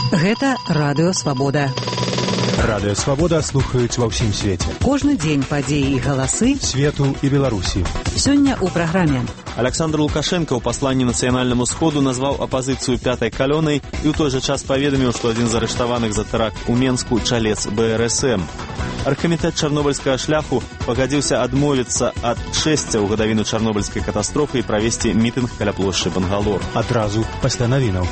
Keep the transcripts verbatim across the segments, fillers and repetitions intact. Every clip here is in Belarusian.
Гэта Радыё Свабода. Радыё Свабода слухаюць ва ўсім свеце. Кожны дзень падзеі і галасы свету і Беларусі. Сёння ў праграме. Александр Лукашенко ў пасланні нацыянальнаму сходу назваў апазіцыю пятай калёнай і ў той жа час паведаміў, што адзін з арыштаваных за тэракт у Менску чалец бэ эр эс эм. Аргкамітэт чарнобыльскага шляху пагадзіўся адмовіцца ад чэсця ў гадавіну чарнобыльскай катастрофы і правесці мітынг каля плошчы Бангалор. Адразу пасля навінаў.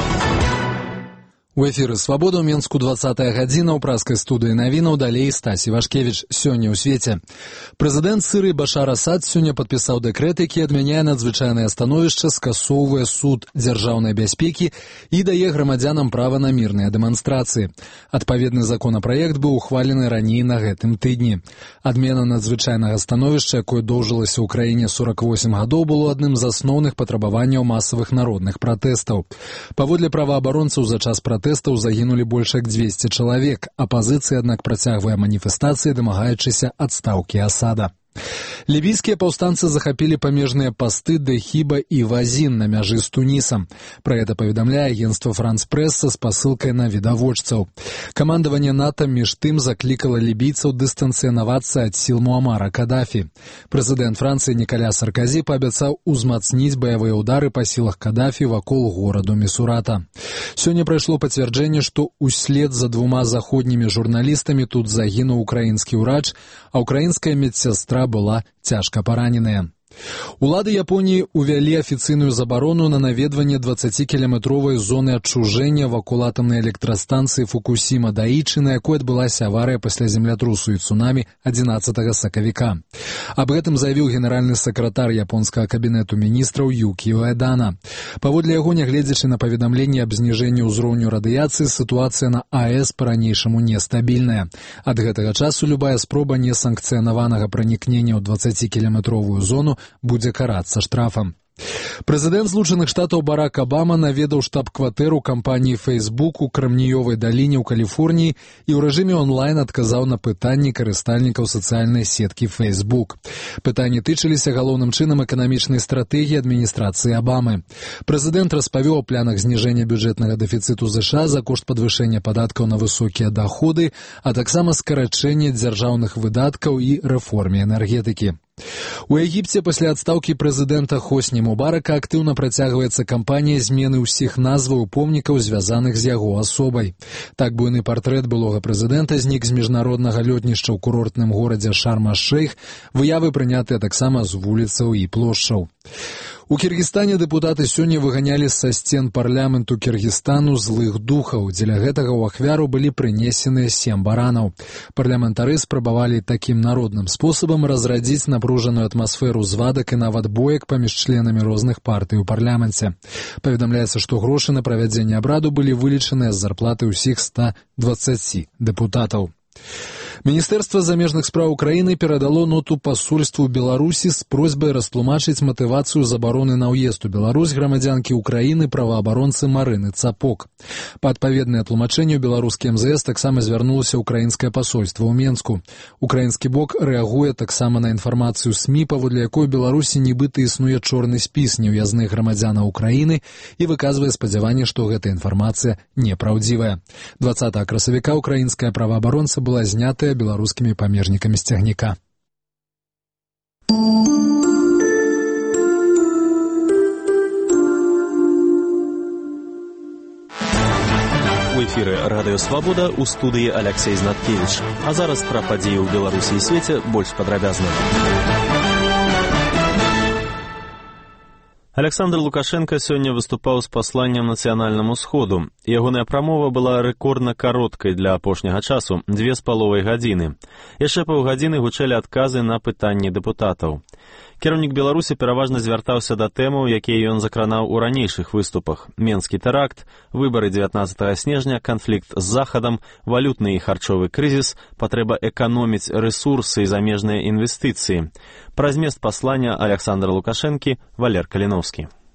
У эфіры «Свабода» ў Менску двадцатая гадзіна, ў праскай студыі навінаў, далей Стасі Вашкевіч. Сёння ў свеце. Прэзідэнт Сірыі Башар Асад сёння падпісаў дэкрэт, які адмяняе надзвычайнае становішча, скасоўвае суд дзяржаўнай бяспекі і дае грамадзянам права на мірныя дэманстрацыі. Адпаведны законапраект быў ухвалены раней на гэтым тыдні. Адмена надзвычайнага становішча, якое доўжылася ў краіне сорок восем гадоў, было адным з асноўных патрабаванняў масавых народных пратэстаў. Паводле праваабаронцаў, за час пратэстаў Пратэстаў загінулі больш як дзвесце чалавек. Апазіцыя, аднак, працягвае маніфестацыі, дамагаючыся адстаўкі Асада. Лібійскія паўстанцы захапілі памежныя пасты Дэхіба і Вазін на мяжы з Тунісам. Пра гэта паведамляе агенцтва Франс Прэс са спасылкай на відавочцаў. Камандаванне НАТО між тым заклікала лібійцаў дыстанцыянавацца ад сіл Муамара Кадафі. Прэзідэнт Францыі Нікаля Сарказі паабяцаў узмацніць баявыя ўдары па сілах Кадафі вакол гораду Місурата. Сёння прайшло пацвярджэнне, што услед за двума заходнімі журналістамі тут загінуў украінскі ўрач, а украінская медсястра была цяжка параненая. Улады Японіі увялі афіцыйную забарону на наведванне дваццацікіламетровай зоны адчужэння вакол атамнай электрастанцыі Фукусіма Даічы, на якой адбылася аварыя пасля землятрусу і цунамі адзінаццатага сакавіка. Аб гэтым заявіў генеральны сакратар японскага кабінету міністраў Юкіо Эдана. Паводле яго, нягледзячы на паведамленне аб зніжэнні ўзроўню радыяцыі, сітуацыя на АЭС па-ранейшаму нестабільная. Ад гэтага часу любая спроба несанкцыянаванага пранікнення ў дваццацікіламетровую зону будзе карацца штрафам. Прэзідэнт Злучаных Штатаў Барак Абама наведаў штаб-кватэру кампаніі Facebook у Крамніёвай даліне ў Каліфорніі і ў рэжыме онлайн адказаў на пытанні карыстальнікаў сацыяльнай сеткі Facebook. Пытанні тычыліся галоўным чынам эканамічнай стратэгіі адміністрацыі Абамы. Прэзідэнт распавёў о планах зніжэння бюджэтнага дэфіцыту ЗША за кошт падвышэння падаткаў на высокія даходы, а таксама скарачэння дзяржаўных выдаткаў і рэформе энергетыкі. У Егіпце пасля адстаўкі прэзідэнта Хосні Мубарака актыўна працягваецца кампанія змены ўсіх назваў помнікаў, звязаных з яго асобай. Так буйны партрэт былога прэзідэнта знік з міжнароднага лётнішча ў курортным горадзе Шарм-аш-Шэйх, выявы прынятыя таксама з вуліцаў і плошчаў. У Кіргізстане дэпутаты сёння выганялі са сцен парламенту Кіргізстану злых духаў. Дзеля гэтага ў ахвяру былі прынесеныя сем баранаў. Парламентары спрабавалі такім народным спосабам разрадзіць напружаную атмасферу звадак і нават боек паміж членамі розных партый у парламенце. Паведамляецца, што грошы на правядзенне абраду былі вылічаныя з зарплаты ўсіх ста дваццаці дэпутатаў. Міністэрства замежных спраў Украіны перадало ноту пасольству Беларусі з просьбай растлумачыць матывацыю забароны на ўезд у Беларусь грамадзянкі Украіны праваабаронцы Марыны Цапок. Па адпаведнае тлумачэнню беларускі эм зэ эс таксама звярнулася ўкраінскае пасольства ў Менску. Украінскі бок рэагуе таксама на інфармацыю СМІ, паводле якой у Беларусі нібыта існуе чорны спіс неўязных грамадзянаў Украіны і выказвае спадзяванне, што гэта інфармацыя непраўдзівая. дваццатага красавіка украінская праваабаронца была знятая беларускімі памежнікамі з цягніка. У эфіры Радыё Свабода, у студыі Алексей Знаткевіч. А зараз пра падзеі ў Беларусі і свеце больш падрабязна. Александр Лукашенко сёння выступаў з пасланнем нацыянальнаму сходу. Ягоная прамова была рэкордна кароткай для апошняга часу – дзве з паловай гадзіны. Яшчэ паўгадзіны гучэлі адказы на пытанні дэпутатаў. Кіраўнік Беларусі пераважна звяртаўся да тэмаў, якія ён закранаў у ранейшых выступах. Менскі тэракт, выбары дзевятнаццатага снежня, канфлікт з Захадам, валютны і харчовы крызіс, патрэба эканоміць рэсурсы і замежныя інвестыцыі. Пра змест паслання Александра Лукашэнкі Валер Каліновскі.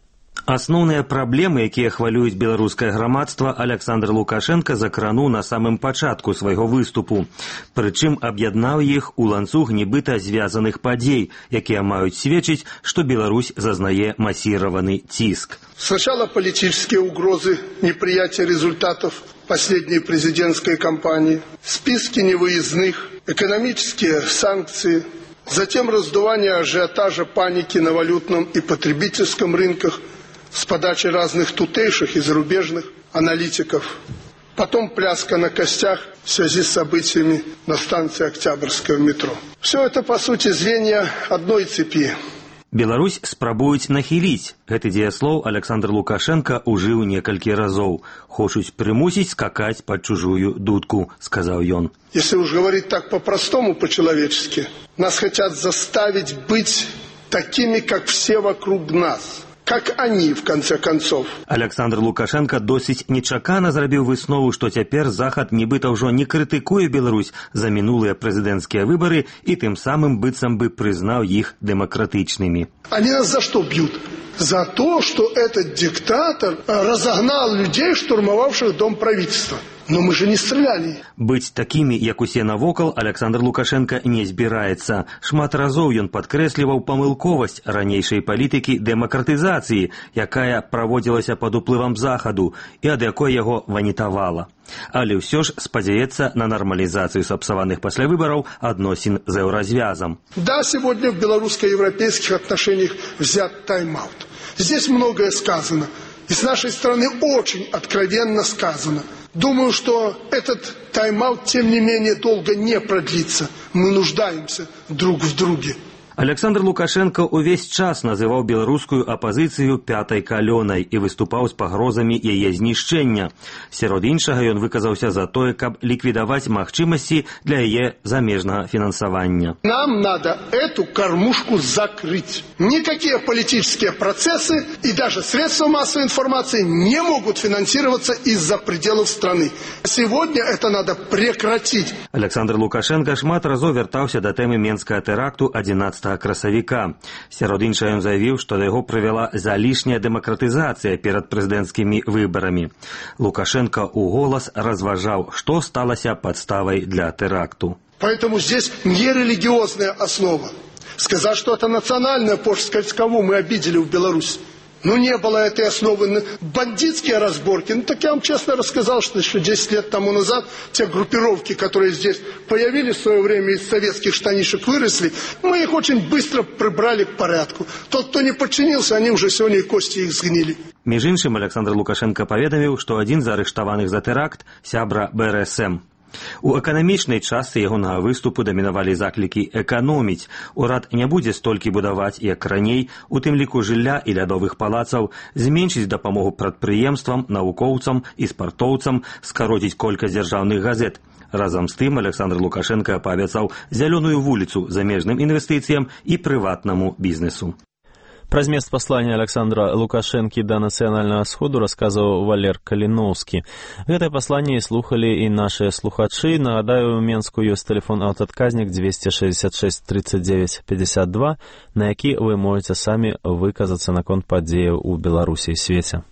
Асноўныя праблемы, якія хвалююць беларускае грамадства, Александр Лукашенко закрануў на самым пачатку свайго выступу. Прычым аб'яднаў іх у ланцуг нібыта звязаных падзей, якія маюць сведчыць, што Беларусь зазнае массированы ціск. Сначала политические угрозы, неприятие результатов последней президентской кампании, списки невыездных, экономические санкции, затем раздувание ажиотажа, паники на валютном и потребительском рынках с подачи разных тутейших и зарубежных аналитиков. Потом пляска на костях в связи с событиями на станции Октябрьского метро. Все это, по сути, звенья одной цепи. Беларусь спрабуюць нахіліць. Гэты дзеяслоў Александр Лукашенко ужыў некалькі разоў. Хочуць прымусіць скакаць под чужую дудку, сказаў ён. Если уж говорить так по-простому, по-человечески, нас хотят заставить быть такими, как все вокруг нас. Как они, в конце концов. Александр Лукашенко досыць нечакана зрабіў выснову, што цяпер Захад нібыта ўжо не крытыкуе Беларусь за мінулыя прэзідэнцкія выбары і тым самым быццам бы прызнаў іх дэмакратычнымі. Они нас за что бьют? За то, что этот диктатор разогнал людей, штурмовавших дом правительства. Но мы же не стреляли. Быць такімі, як усе навокал, Александр Лукашенко не збіраецца. Шмат разоў ён падкрэсліваў памылковасць ранейшай палітыкі дэмакратызацыі, якая праводзілася пад уплывам Захаду і ад якой яго ванітавала. Але ўсё ж спадзяецца на нармалізацыю сапсаваных пасля выбараў адносін з еўразвязам. Да, сегодня в белорусско-европейских отношениях взят тайм-аут. Здесь многое сказано. И с нашей стороны очень откровенно сказано. Думаю, что этот тайм-аут, тем не менее, долго не продлится. Мы нуждаемся друг в друге. Александр Лукашенко увесь час называў беларускую апазіцыю пятай калёнай і выступаў з пагрозамі яе знішчэння. Сярод іншага ён выказаўся за тое, каб ліквідаваць магчымасці для яе замежнага фінансавання. Нам надо эту кормушку закрыть. Никакие политические процессы и даже средства массовой информации не могут финансироваться из-за пределов страны. Сегодня это надо прекратить. Александр Лукашенко шмат разоў вяртаўся да тэмы менскага тэракту адзінаццатага красавіка. Сярод іншага ён заявіў, што да яго прывяла залішняя дэмакратызацыя перад прэзідэнцкімі выбарамі. Лукашенко уголас разважаў, што сталася падставай для тэракту. Поэтому здесь не религиозная основа. Сказать, что это национальная пошлость, кого мы обидели в Беларуси. Ну, не было этой основы. Бандитские разборки. Ну, так я вам честно рассказал, что еще десять лет тому назад те группировки, которые здесь появились в свое время, из советских штанишек выросли, мы их очень быстро прибрали к порядку. Тот, кто не подчинился, они уже сегодня и кости их сгнили. Між іншым, Александр Лукашенко паведаміў, што адзін з арыштаваных за тэракт сябра бэ эр эс эм. У эканамічнай частцы ягонага выступу дамінавалі заклікі эканоміць. Урад не будзе столькі будаваць, як раней, у тым ліку жылля і лядовых палацаў, зменшыць дапамогу прадпрыемствам, навукоўцам і спартоўцам, скароціць колькасць дзяржаўных газет. Разам з тым Александр Лукашенко паабяцаў зялёную вуліцу замежным інвестыцыям і прыватнаму бізнесу. Пра змест паслання Александра Лукашэнкі да нацыянальнага сходу расказваў Валер Каліноўскі. Гэтае пасланне слухалі і нашыя слухачы. Нагадаю, у Менску ёсць тэлефон аўтаадказнік двести шестьдесят шесть тридцать девять пятьдесят два, на які вы можете самі выказацца наконт падзеяў у Беларусі і свеце.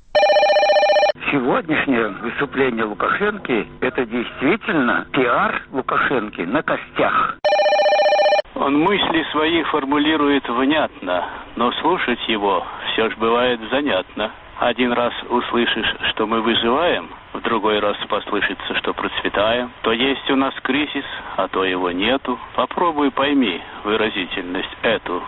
Сегодняшнее выступление Лукашенки – это действительно пиар Лукашенки на костях. Он мысли свои формулирует внятно, но слушать его все ж бывает занятно. Один раз услышишь, что мы выживаем, в другой раз послышится, что процветаем. То есть у нас кризис, а то его нету. Попробуй пойми выразительность эту.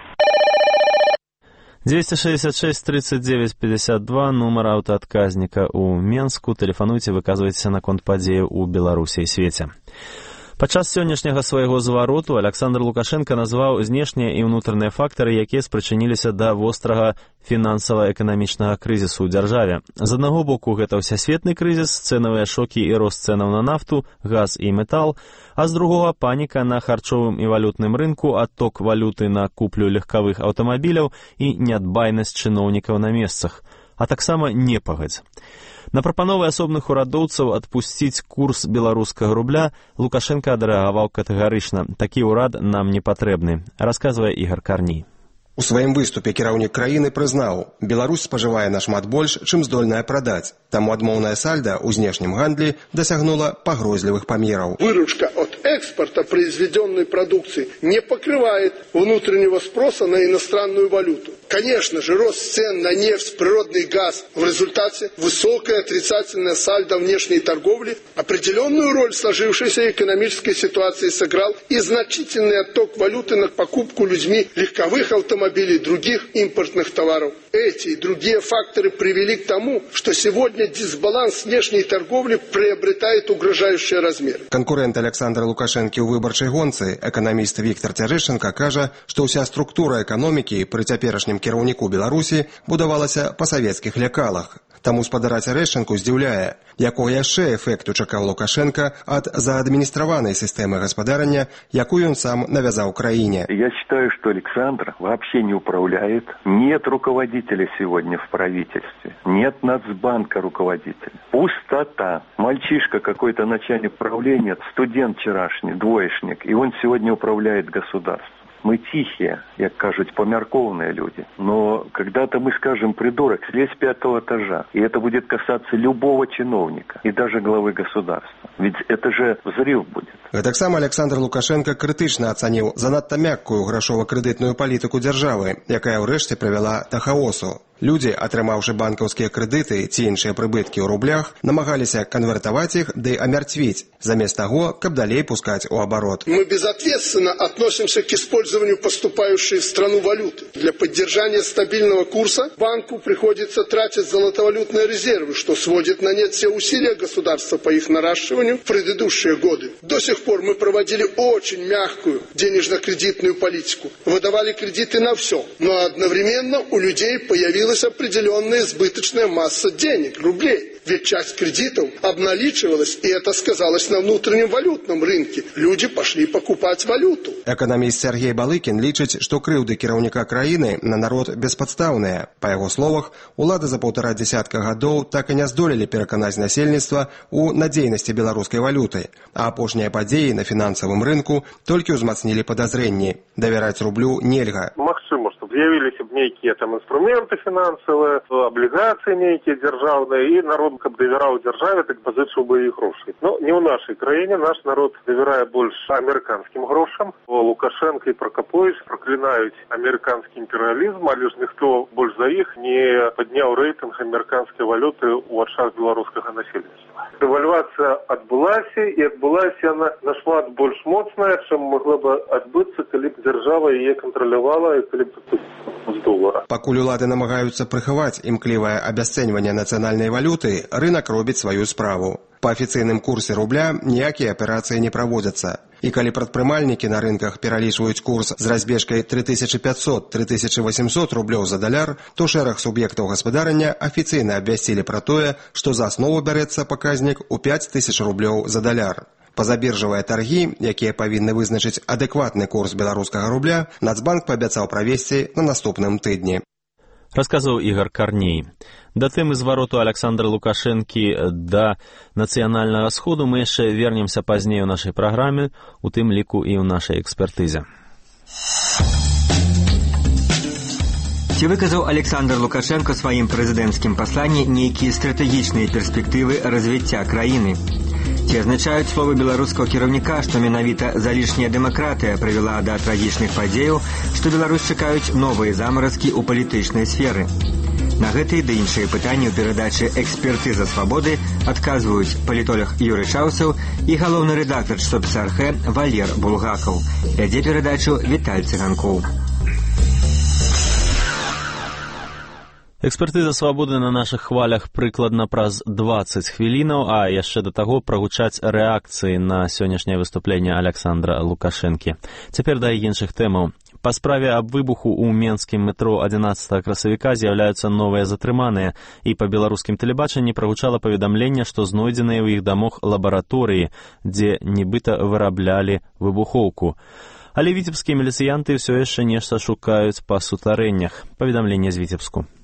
двести шестьдесят шесть тридцать девять пятьдесят два, нумар аўтаадказніка ў Менску. Тэлефануйце, выказвайцеся наконт падзеяў у Беларусі і свеце. Падчас сённяшняга свайго звароту Александр Лукашенко назваў знешнія і ўнутраныя фактары, якія спрычыніліся да вострага фінансава-эканамічнага крызісу ў дзяржаве. З аднаго боку, гэта ўсесветны крызіс, цэнавыя шокі і рост цэнаў на нафту, газ і метал, а з другога паніка на харчовым і валютным рынку, адток валюты на куплю легкавых аўтамабіляў і нядбайнасць чыноўнікаў на месцах, а таксама непагадзь. На прапановы асобных урадоўцаў адпусціць курс беларускага рубля Лукашенко адрэагаваў катэгарычна. Такі ўрад нам не патрэбны, расказвае Ігор Карній. У сваім выступе кіраўнік краіны прызнаў, Беларусь спажывае нашмат больш, чым здольная прадаць. Таму адмоўная сальда ў знешнім гандлі дасягнула пагрозлівых памераў. Выручка от экспорта произведенной продукции не покрывает внутреннего спроса на иностранную валюту. Конечно же, рост цен на нефть, природный газ в результате высокая отрицательная сальдо внешней торговли определенную роль в сложившейся экономической ситуации сыграл и значительный отток валюты на покупку людьми легковых автомобилей и других импортных товаров. Эти и другие факторы привели к тому, что сегодня дисбаланс внешней торговли приобретает угрожающие размеры. Конкурент Александра Лукашэнкі ў выбарчай гонцы, эканаміст Віктор Цярэшчанка, кажа, што ўся структура эканомікі пры цяперашнім кіраўніку Беларусі будавалася па савецкіх лекалах. Таму спадара Цярэшчанку здзіўляе, якога яшчэ эфекту чакаў Лукашенко ад заадміністраванай сістэмы гаспадарання, якую он сам навязал краине. Я считаю, что Александр вообще не управляет. Нет руководителя сегодня в правительстве. Нет Нацбанка руководителя. Пустота. Мальчишка какой-то начальник управления, студент вчерашний, двоечник, и он сегодня управляет государством. Мы тихие, як кажуть, помяркованные люди. Но когда-то мы скажем, придурок, слезь с пятого этажа. И это будет касаться любого чиновника. И даже главы государства. Ведь это же взрыв будет. Гэтаксама Александр Лукашенко крытычна ацаніў занадта мяккую грашова-крэдытную палітыку дзяржавы, якая ўрэшце прывяла да хаосу. Людзі, атрымаўшы банкаўскія крэдыты ці іншыя прыбыткі ў рублях, намагаліся канвертаваць іх ды амярцвіць, замест таго, каб далей пускаць у оборот. Мы безответственно относимся к использованию поступающей в страну валюты. Для поддержания стабильного курса банку приходится тратить золотовалютные резервы, что сводит на нет все усилия государства по их наращиванию в предыдущие годы. До сих пор мы проводили очень мягкую денежно-кредитную политику, выдавали кредиты на все, но одновременно у людей появилась определенная избыточная масса денег, рублей. Ведь часть кредитов обналичивалась, и это сказалось на внутреннем валютном рынке. Люди пошли покупать валюту. Экономист Сергей Балыкин лічыць, што крыўды кіраўніка краіны на народ беспадстаўныя. Па яго словах, улады за паўтара дзесятка гадоў так і не здолелі пераканаць насельніцтва ў надзейнасці беларускай валюты, а апошнія падзеі на фінансавым рынку толькі ўзмацнілі падазрэнні. Давяраць рублю нельга. Магчыма, што з'явіліся б нейкія там інструменты фінансавыя, аблігацыі нейкія дзяржаўныя, і народ, каб давяраў дзяржаве, так пазычыў бы і грошы. Но не ў нашай краіне. Наш народ давярае больш амерыканскім грошам. Лукашенко і Прокопович праклінаюць амерыканскі імперыялізм, але ж ніхто больш за іх не падняў рэйтынг амерыканскай валюты ў вачах беларускага насельніцтва. Дэвальвацыя адбылася, і адбылася яна нашмат больш моцная, чым могла бы адбыцца, калі б дзяржава яе кантралявала і калі б з долара. Пакуль улады намагаюцца прыхаваць імклівае абясцэньванне нацыянальнай валюты, рынок робіць сваю справу. Па афіцыйным курсе рубля ніякія аперацыі не праводзяцца. І калі прадпрымальнікі на рынках пералічваюць курс з разбежкай тры тысячы пятьсот - тры тысячы восемьсот рублёў за даляр, то шэраг суб'ектаў гаспадарання афіцыйна абвясцілі пра тое, што за аснову бярэцца паказнік у пяць тысяч рублёў за даляр. Пазабіржавыя таргі, якія павінны вызначыць адэкватны курс беларускага рубля, Нацбанк паабяцаў правесці на наступным тыдні. Расказаў Ігор Карней. Да тэмы звароту Александра Лукашэнкі да нацыянальнага сходу мы яшчэ вернемся пазней у нашай праграме, у тым ліку і ў нашай экспертызе. Ці выказаў Александр Лукашенко сваім прэзідэнцкім пасланні нейкія стратэгічныя перспектывы развіцця краіны? Ці азначаюць словы беларускага кіраўніка, што менавіта залішняя дэмакратыя прывяла да трагічных падзеяў, што Беларусь чакаюць новыя замаразкі ў палітычнай сферы? На гэтыя ды іншыя пытанні ў перадачы «Экспертыза свабоды» адказваюць палітолог Юрый Чаўсаў і галоўны рэдактар часопіса «Архэ» Валер Булгакаў. Вядзе перадачу Віталь Цыганкоў. Экспертыза свабоды на нашых хвалях прыкладна праз дваццаць хвілінаў, а яшчэ да таго прагучаць рэакцыі на сённяшняе выступленне Александра Лукашэнкі. Цяпер да іншых тэмаў. Па справе аб выбуху ў менскім метро адзінаццатага красавіка з'яўляюцца новыя затрыманыя, і па беларускім тэлебачанні прагучала паведамленне, што знойдзеныя ў іх дамах лабараторыі, дзе нібыта выраблялі выбухоўку. Але віцебскія міліцыянты ўсё яшчэ нешта шукаюць па сутарэннях. Паведамленне з Віцебску.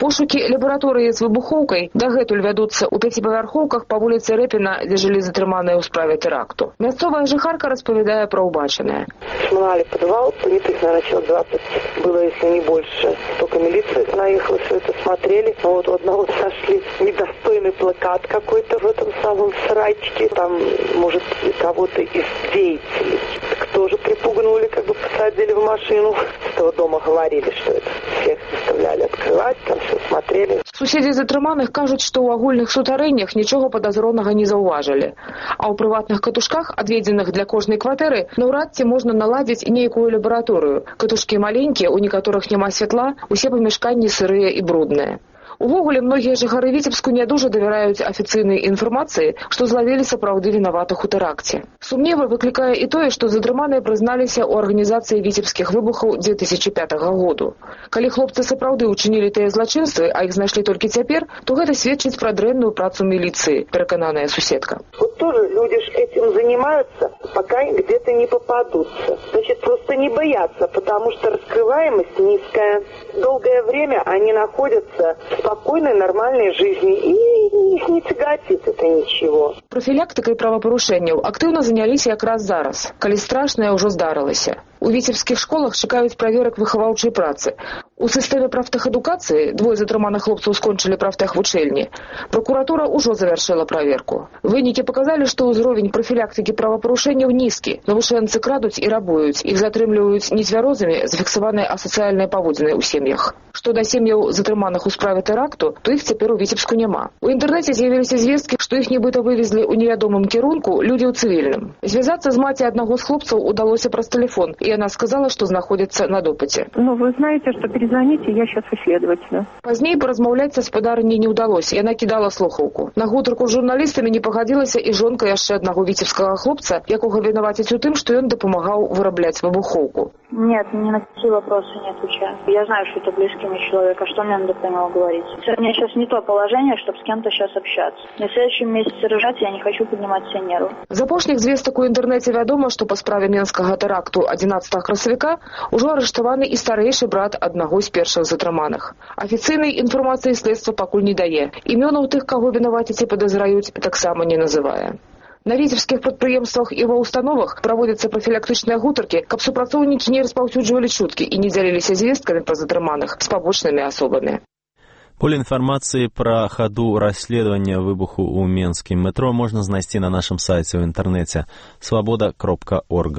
Пошукі лабараторыі з выбухоўкай дагэтуль вядуцца ў пяціпавярхоўках па вуліцы Рэпіна, дзе жылі затрыманыя ў справе тэракту. Мясцовая жыхарка распавядае пра ўбачанае. Шмонали подвал, плитых, наверное, человек двадцать было, если не больше. Только милиция наехала, все это смотрели. Но вот у одного нашли недостойный плакат какой-то в этом самом сарайчике. Там, может, кого-то из деятелей. Так тоже припугнули, как бы посадили в машину. С того дома говорили, что это всех заставляли открывать, там все смотрели. Суседзі затрыманых кажуць, што ў агульных сутарэннях нічога падазронага не заўважылі. А ў прыватных катушках, адведзеных для кожнай кватэры, наўрад ці можна наладзіць нейкую лабараторыю. Катушкі маленькія, у некаторых няма святла, усе памяшканні сырыя і брудныя. Увогуле, многія жыхары Віцебску не дужа давяраюць афіцыйнай інфармацыі, што злавілі сапраўды вінаватых у тэракце. Сумневы выклікае і тое, што затрыманыя прызналіся ў арганізацыі віцебскіх выбухаў две тысячи пятага году. Калі хлопцы сапраўды ўчынілі тыя злачынствы, а іх знайшлі толькі цяпер, то гэта сведчыць пра дрэнную працу міліцыі, перакананая суседка. Вот тоже люди ж этим занимаются, пока где-то не попадутся. Значит, просто не боятся, потому что раскрываемость низкая. Долгое время они находятся в спокойной, нормальной жизни, и их не тяготит это ничего. Профілактыкай правапарушэнняў актыўна заняліся якраз зараз, калі страшнае ўжо здарылася. У віцебскіх школах чакаюць праверак выхаваўчай працы. У сістэме прафтэхадукацыі двое затрыманых хлопцаў скончылі прафтэхвучэльні. Пракуратура ўжо завяршыла праверку. Вынікі паказалі, што ўзровень прафілактыкі правапарушэнняў нізкі. Навучэнцы крадуць і рабуюць. Іх затрымліваюць нецвярозамі, зафіксаваныя асацыяльныя паводзіны ў сем'ях. Што да сем'яў затрыманых у справе тэракту, то іх цяпер у Віцебску няма. У інтэрнэце з'явіліся звесткі, што іх нібыта вывезлі ў невядомым кірунку людзі ў цывільным. Звязацца з маці аднаго з хлопцаў удалося праз тэлефон, і она сказала, что находится на допыте. Ну, вы знаете, что перезвоните, я сейчас у следователя. Пазней паразмаўляць са спадарняй не ўдалося, яна кідала слухаўку. На гутарку з журналістамі не пагадзілася і жонка яшчэ аднаго віцебскага хлопца, якога вінавацяць у тым, што ён дапамагаў вырабляць выбухоўку. Нет, ни на какие вопросы не отвечаю. Я знаю, что это близкий мне человек, а что мне надо про него говорить? У меня сейчас не то положение, чтобы с кем-то сейчас общаться. На следующем месяце рожать я не хочу поднимать все нервы. З апошніх звестак у інтэрнэце вядома, што па справе менскага тэракту адзінаццатага красавіка ўжо арыштаваны і старэйшы брат аднаго з першых затрыманых. Афіцыйнай інфармацыі следства пакуль не дае. Імёнаў тых, каго вінавацяць і падазраюць, таксама не называе. На віцебскіх прадпрыемствах і ва ўстановах праводзяцца прафілактычныя гутаркі, каб супрацоўнікі не распаўсюджвалі чуткі і не дзяліліся звесткамі пра затрыманых з пабочнымі асобамі. Более информации про ходу расследования выбуху у Менскім метро можно знайсці на нашем сайте в интернете свобода кропка орг.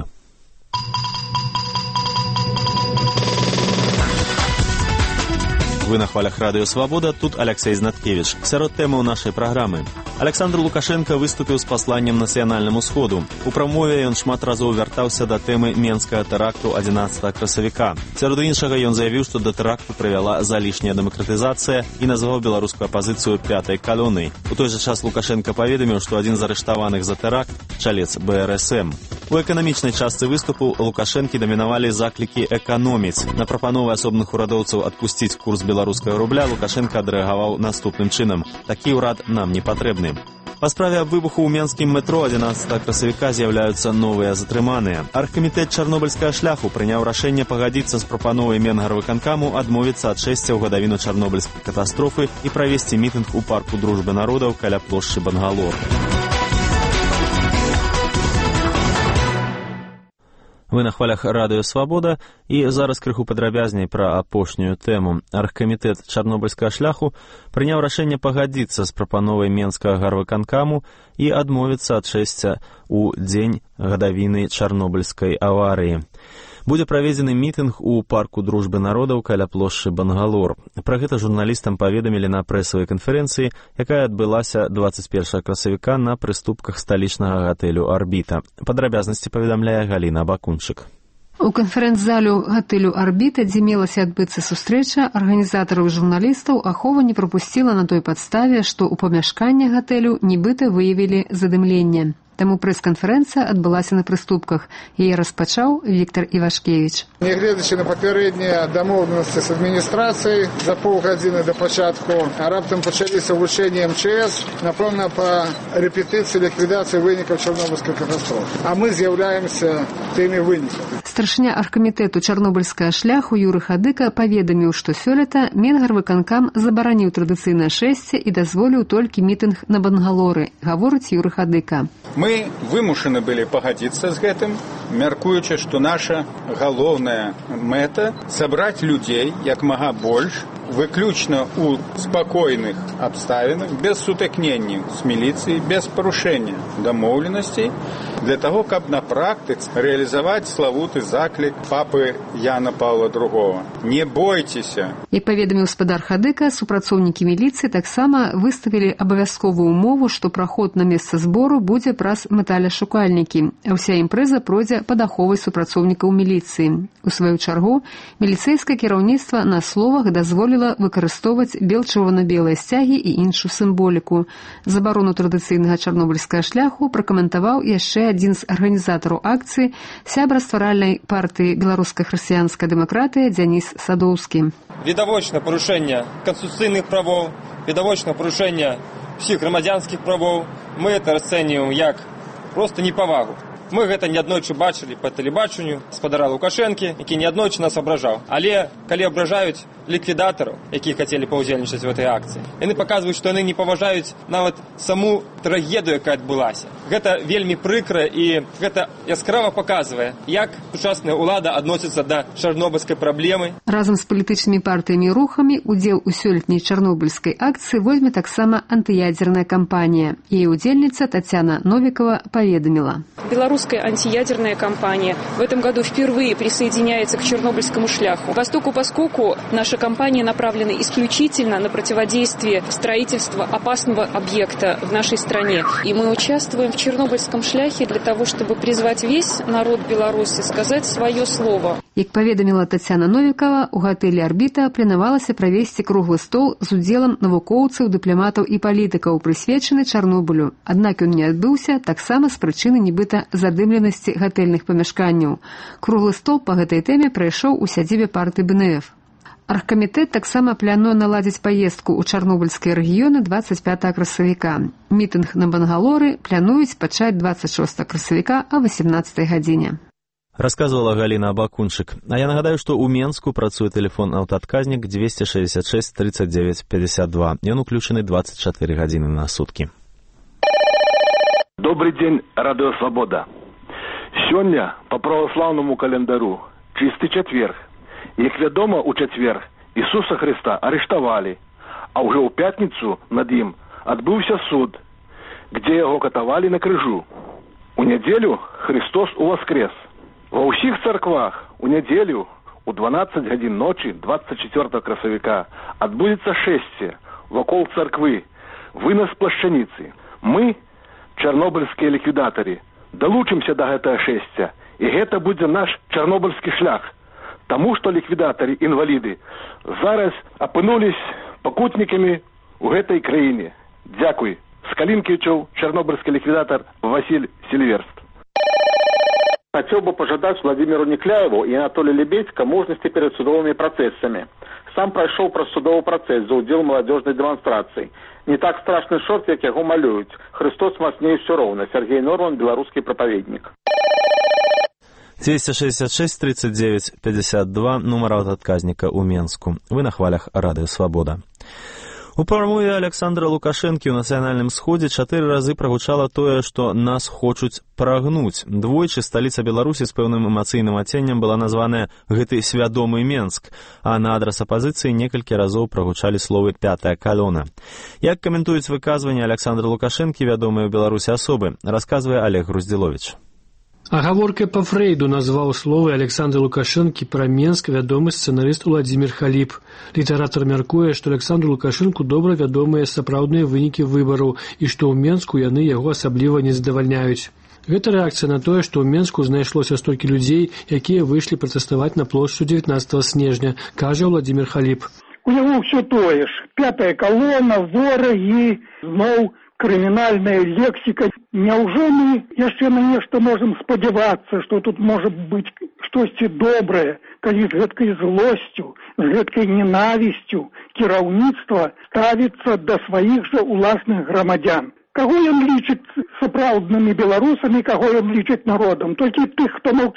Вы на хвалях Радыё Свабода, тут Алексей Знаткевич. Сярод тэмаў нашай праграмы. Александр Лукашенко выступіў з пасланнем нацыянальнаму сходу. У прамове ён шмат разоў вяртаўся да тэмы менскага тэракту адзінаццатага красавіка. Сярод іншага ён заявіў, што да тэракту прывяла залішняя дэмакратызацыя і назваў беларускую апазіцыю пятай калонай. У той жа час Лукашенко паведаміў, што адзін з арыштаваных за тэракт чалец бэ эр эс эм. У эканамічнай частцы выступу Лукашэнкі дамінавалі заклікі эканоміць. На прапановы асобных урадоўцаў адпусціць курс беларускага рубля Лукашенко адрэагаваў наступным чынам. Такі ўрад нам не патрэбны. Па справе аб выбуху ў Менскім метро адзінаццатага красавіка з'яўляюцца новыя затрыманыя. Аргкамітэт чарнобыльскага шляху прыняў рашэнне пагадзіцца з прапановай Менгарвыканкаму адмовіцца ад чэсця ў гадавіну чарнобыльскай катастрофы і правесці мітынг у парку дружбы народаў каля плошчы Бангалор. Вы на хвалях Радыё Свабода, і зараз крыху падрабязней пра апошнюю тэму. Аргкамітэт чарнобыльскага шляху прыняў рашэнне пагадзіцца з прапановай Менскага гарвыканкаму і адмовіцца ад чэсця ў дзень гадавіны чарнобыльскай аварыі. Будзе праведзены мітынг у парку дружбы народаў каля плошчы Бангалор. Пра гэта журналістам паведамілі на прэсавай канферэнцыі, якая адбылася дваццаць першага красавіка на прыступках сталічнага гатэлю «Арбіта». Падрабязнасці паведамляе Галіна Бакунчык. У канферэнц-залю гатэлю «Арбіта», дзе мелася адбыцца сустрэча, арганізатараў і журналістаў ахова не прапусціла на той падставе, што ў памяшканні гатэлю нібыта выявілі задымленне. Таму прэс-канферэнцыя адбылася на прыступках. Яе распачаў Віктор Івашкевіч. Нягледзячы на папярэднія дамоўленасці з адміністрацыяй за паўгадзіны да пачатку, а раптам пачаліся вручэнні эм чэ эс, напэўна, па рэпетыцыі ліквідацыі вынікаў чарнобыльскай катастрофы. А мы з'яўляемся тымі вынікамі. Старшыня аргкамітэту чарнобыльскага шляху Юры Хадыка паведаміў, што сёлета Менгар-выканкам забараніў традыцыйнае шэсце і дазволіў толькі мітынг на Бангалоры, гаворыць Юры Хадыка. Мы вымушаны былі пагадзіцца з гэтым, мяркуючы, што наша галоўная мэта сабраць людзей як мага больш, выключна ў спакойных абставінах, без сутыкненняў з міліцыяй, без парушэння дамоўленасцей, для таго, каб на практыцы рэалізаваць славуты заклік папы Яна Паўла другога. Не бойцеся. Як паведаміў спадар Хадыка, супрацоўнікі міліцыі таксама выставілі абавязковую умову, што праход на месца збору будзе праз металяшукальнікі, а ўся імпрэза пройдзе пад аховай супрацоўнікаў міліцыі. У сваю чаргу, міліцэйскае кіраўніцтва на словах дазволіла выкарыстоўваць бел-чырвона-белыя сцягі і іншую сімволіку. Забарону традыцыйнага чарнобыльскага шляху пракаментаваў яшчэ адзін з арганізатараў акцыі, сябра стваральнай партыі беларускай хрысціянскай дэмакратыі Дзяніс Садоўскі. Відавочна парушэнне канстытуцыйных правоў, відавочна парушэнне ўсіх грамадзянскіх правоў. Мы это расцэньваем як проста непавагу. Мы гэта неаднойчы бачылі па тэлебачанню спадара Лукашэнкі, які неаднойчы нас абражаў. Але калі абражаюць ліквідатараў, якія хацелі паўдзельнічаць у гэтай акцыі, яны паказваюць, што яны не паважаюць нават саму трагедыю, якая адбылася. Гэта вельмі прыкра і гэта яскрава паказвае, як сучасная ўлада адносіцца да чарнобыльскай праблемы. Разам з палітычнымі партыямі і рухамі удзел у сёлетняй чарнобыльскай акцыі возьме таксама антыядзерная кампанія. Яе удзельніца Татьяна Новикова паведаміла. Белорусская антиядерная компания в этом году впервые присоединяется к чернобыльскому шляху. Поскольку наша компания направлена исключительно на противодействие строительству опасного объекта в нашей стране. И мы участвуем в чернобыльском шляхе для того, чтобы призвать весь народ Беларуси сказать свое слово. Як паведаміла Татьяна Новикова, у гатэлі «Арбіта» планавалася правесці круглы стол з удзелам навукоўцаў, дыпламатаў і палітыкаў, прысвечаны Чарнобылю. Аднак ён не адбыўся таксама з прычыны нібыта задымленасці гатэльных памяшканняў. Круглы стол па гэтай тэме прайшоў у сядзібе партыі бэ эн эф. Аргкамітэт таксама плануе наладзіць паездку ў чарнобыльскія рэгіёны дваццаць пятага красавіка. Мітынг на Бангалоры плануюць пачаць дваццаць шостага красавіка а восемнадцатай гадзіне. Расказвала Галіна Абакунчык. А я нагадаю, што ў Менску працуе тэлефон аўтаадказнік дзвесце шэсцьдзесят шэсць тридцать девять пятьдесят два. Ён уключаны двадцать четыре гадзіны на суткі. Добрый день, Радио Свобода. Сёння по православному календару чисты четверг. Як вядома, у четверг Ісуса Христа арыштавалі, а ўжо ў пятніцу над ім адбыўся суд, где яго катавалі на крыжу. У нядзелю Христос уваскрес. Ва ўсіх царквах у нядзелю у дванаццаць гадзін ночы двадцать четвёртага красавіка адбудзецца шэсце вакол царквы, вынас плашчаніцы. Мы, чарнобыльскія ліквідатары, далучымся да гэтага шэсця, і гэта будзе наш чарнобыльскі шлях. Таму што ліквідатары-інваліды зараз апынулись пакутнікамі ў гэтай краіне. Дзякуй. З Калінкевічаў, чарнобыльскі ліквідатар Василь Сильверст. Хотел бы пожелать Владимиру Некляеву и Анатолию Лебедько мужности перед судовыми процессами. Сам прошел судовый процесс за удел молодежной демонстрации. Не так страшный шорт, как его малюют. Христос мощнее все ровно. Сергей Норман, белорусский проповедник. двести шестьдесят шесть тридцать девять пятьдесят два, номер аўтаадказніка ў Менску. Вы на хвалях Радыё Свабода. У прамове Александра Лукашэнкі ў нацыянальным сходзе чатыры разы прагучала тое, што нас хочуць прагнуць. Двойчы сталіца Беларусі з пэўным эмацыйным адценнем была названая «гэты свядомы Менск», а на адрас апазіцыі некалькі разоў прагучалі словы «пятая калона». Як каментуюць выказванне Александра Лукашэнкі вядомыя ў Беларусі асобы, расказвае Олег Груздзіловіч. Агаворкай па Фрейду назваў словы Александра Лукашэнкі пра Менск вядомы сцэнарыст Уладзімір Халіп. Літаратар мяркуе, што Александру Лукашэнку добра вядомыя сапраўдныя вынікі выбараў і што ў Менску яны яго асабліва не задавальняюць. Гэта рэакцыя на тое, што ў Менску знайшлося столькі людзей, якія выйшлі пратэставаць на плошчу дзевятнаццатага снежня, кажа Уладзімір Халіп. У яго ўсё тое ж. Пятая калона, ворагі, зноў крымінальная лексіка. Няўжо мы яшчэ на нешта можам спадзявацца, што тут можа быць штосьці добрае, калі з гэткай злосцю, з гэткай ненавісцю кіраўніцтва ставіцца да сваіх жа уласных грамадзян. Каго ён лічыць сапраўднымі беларусамі, каго ён лічыць народам? Толькі тых, хто маўчыць.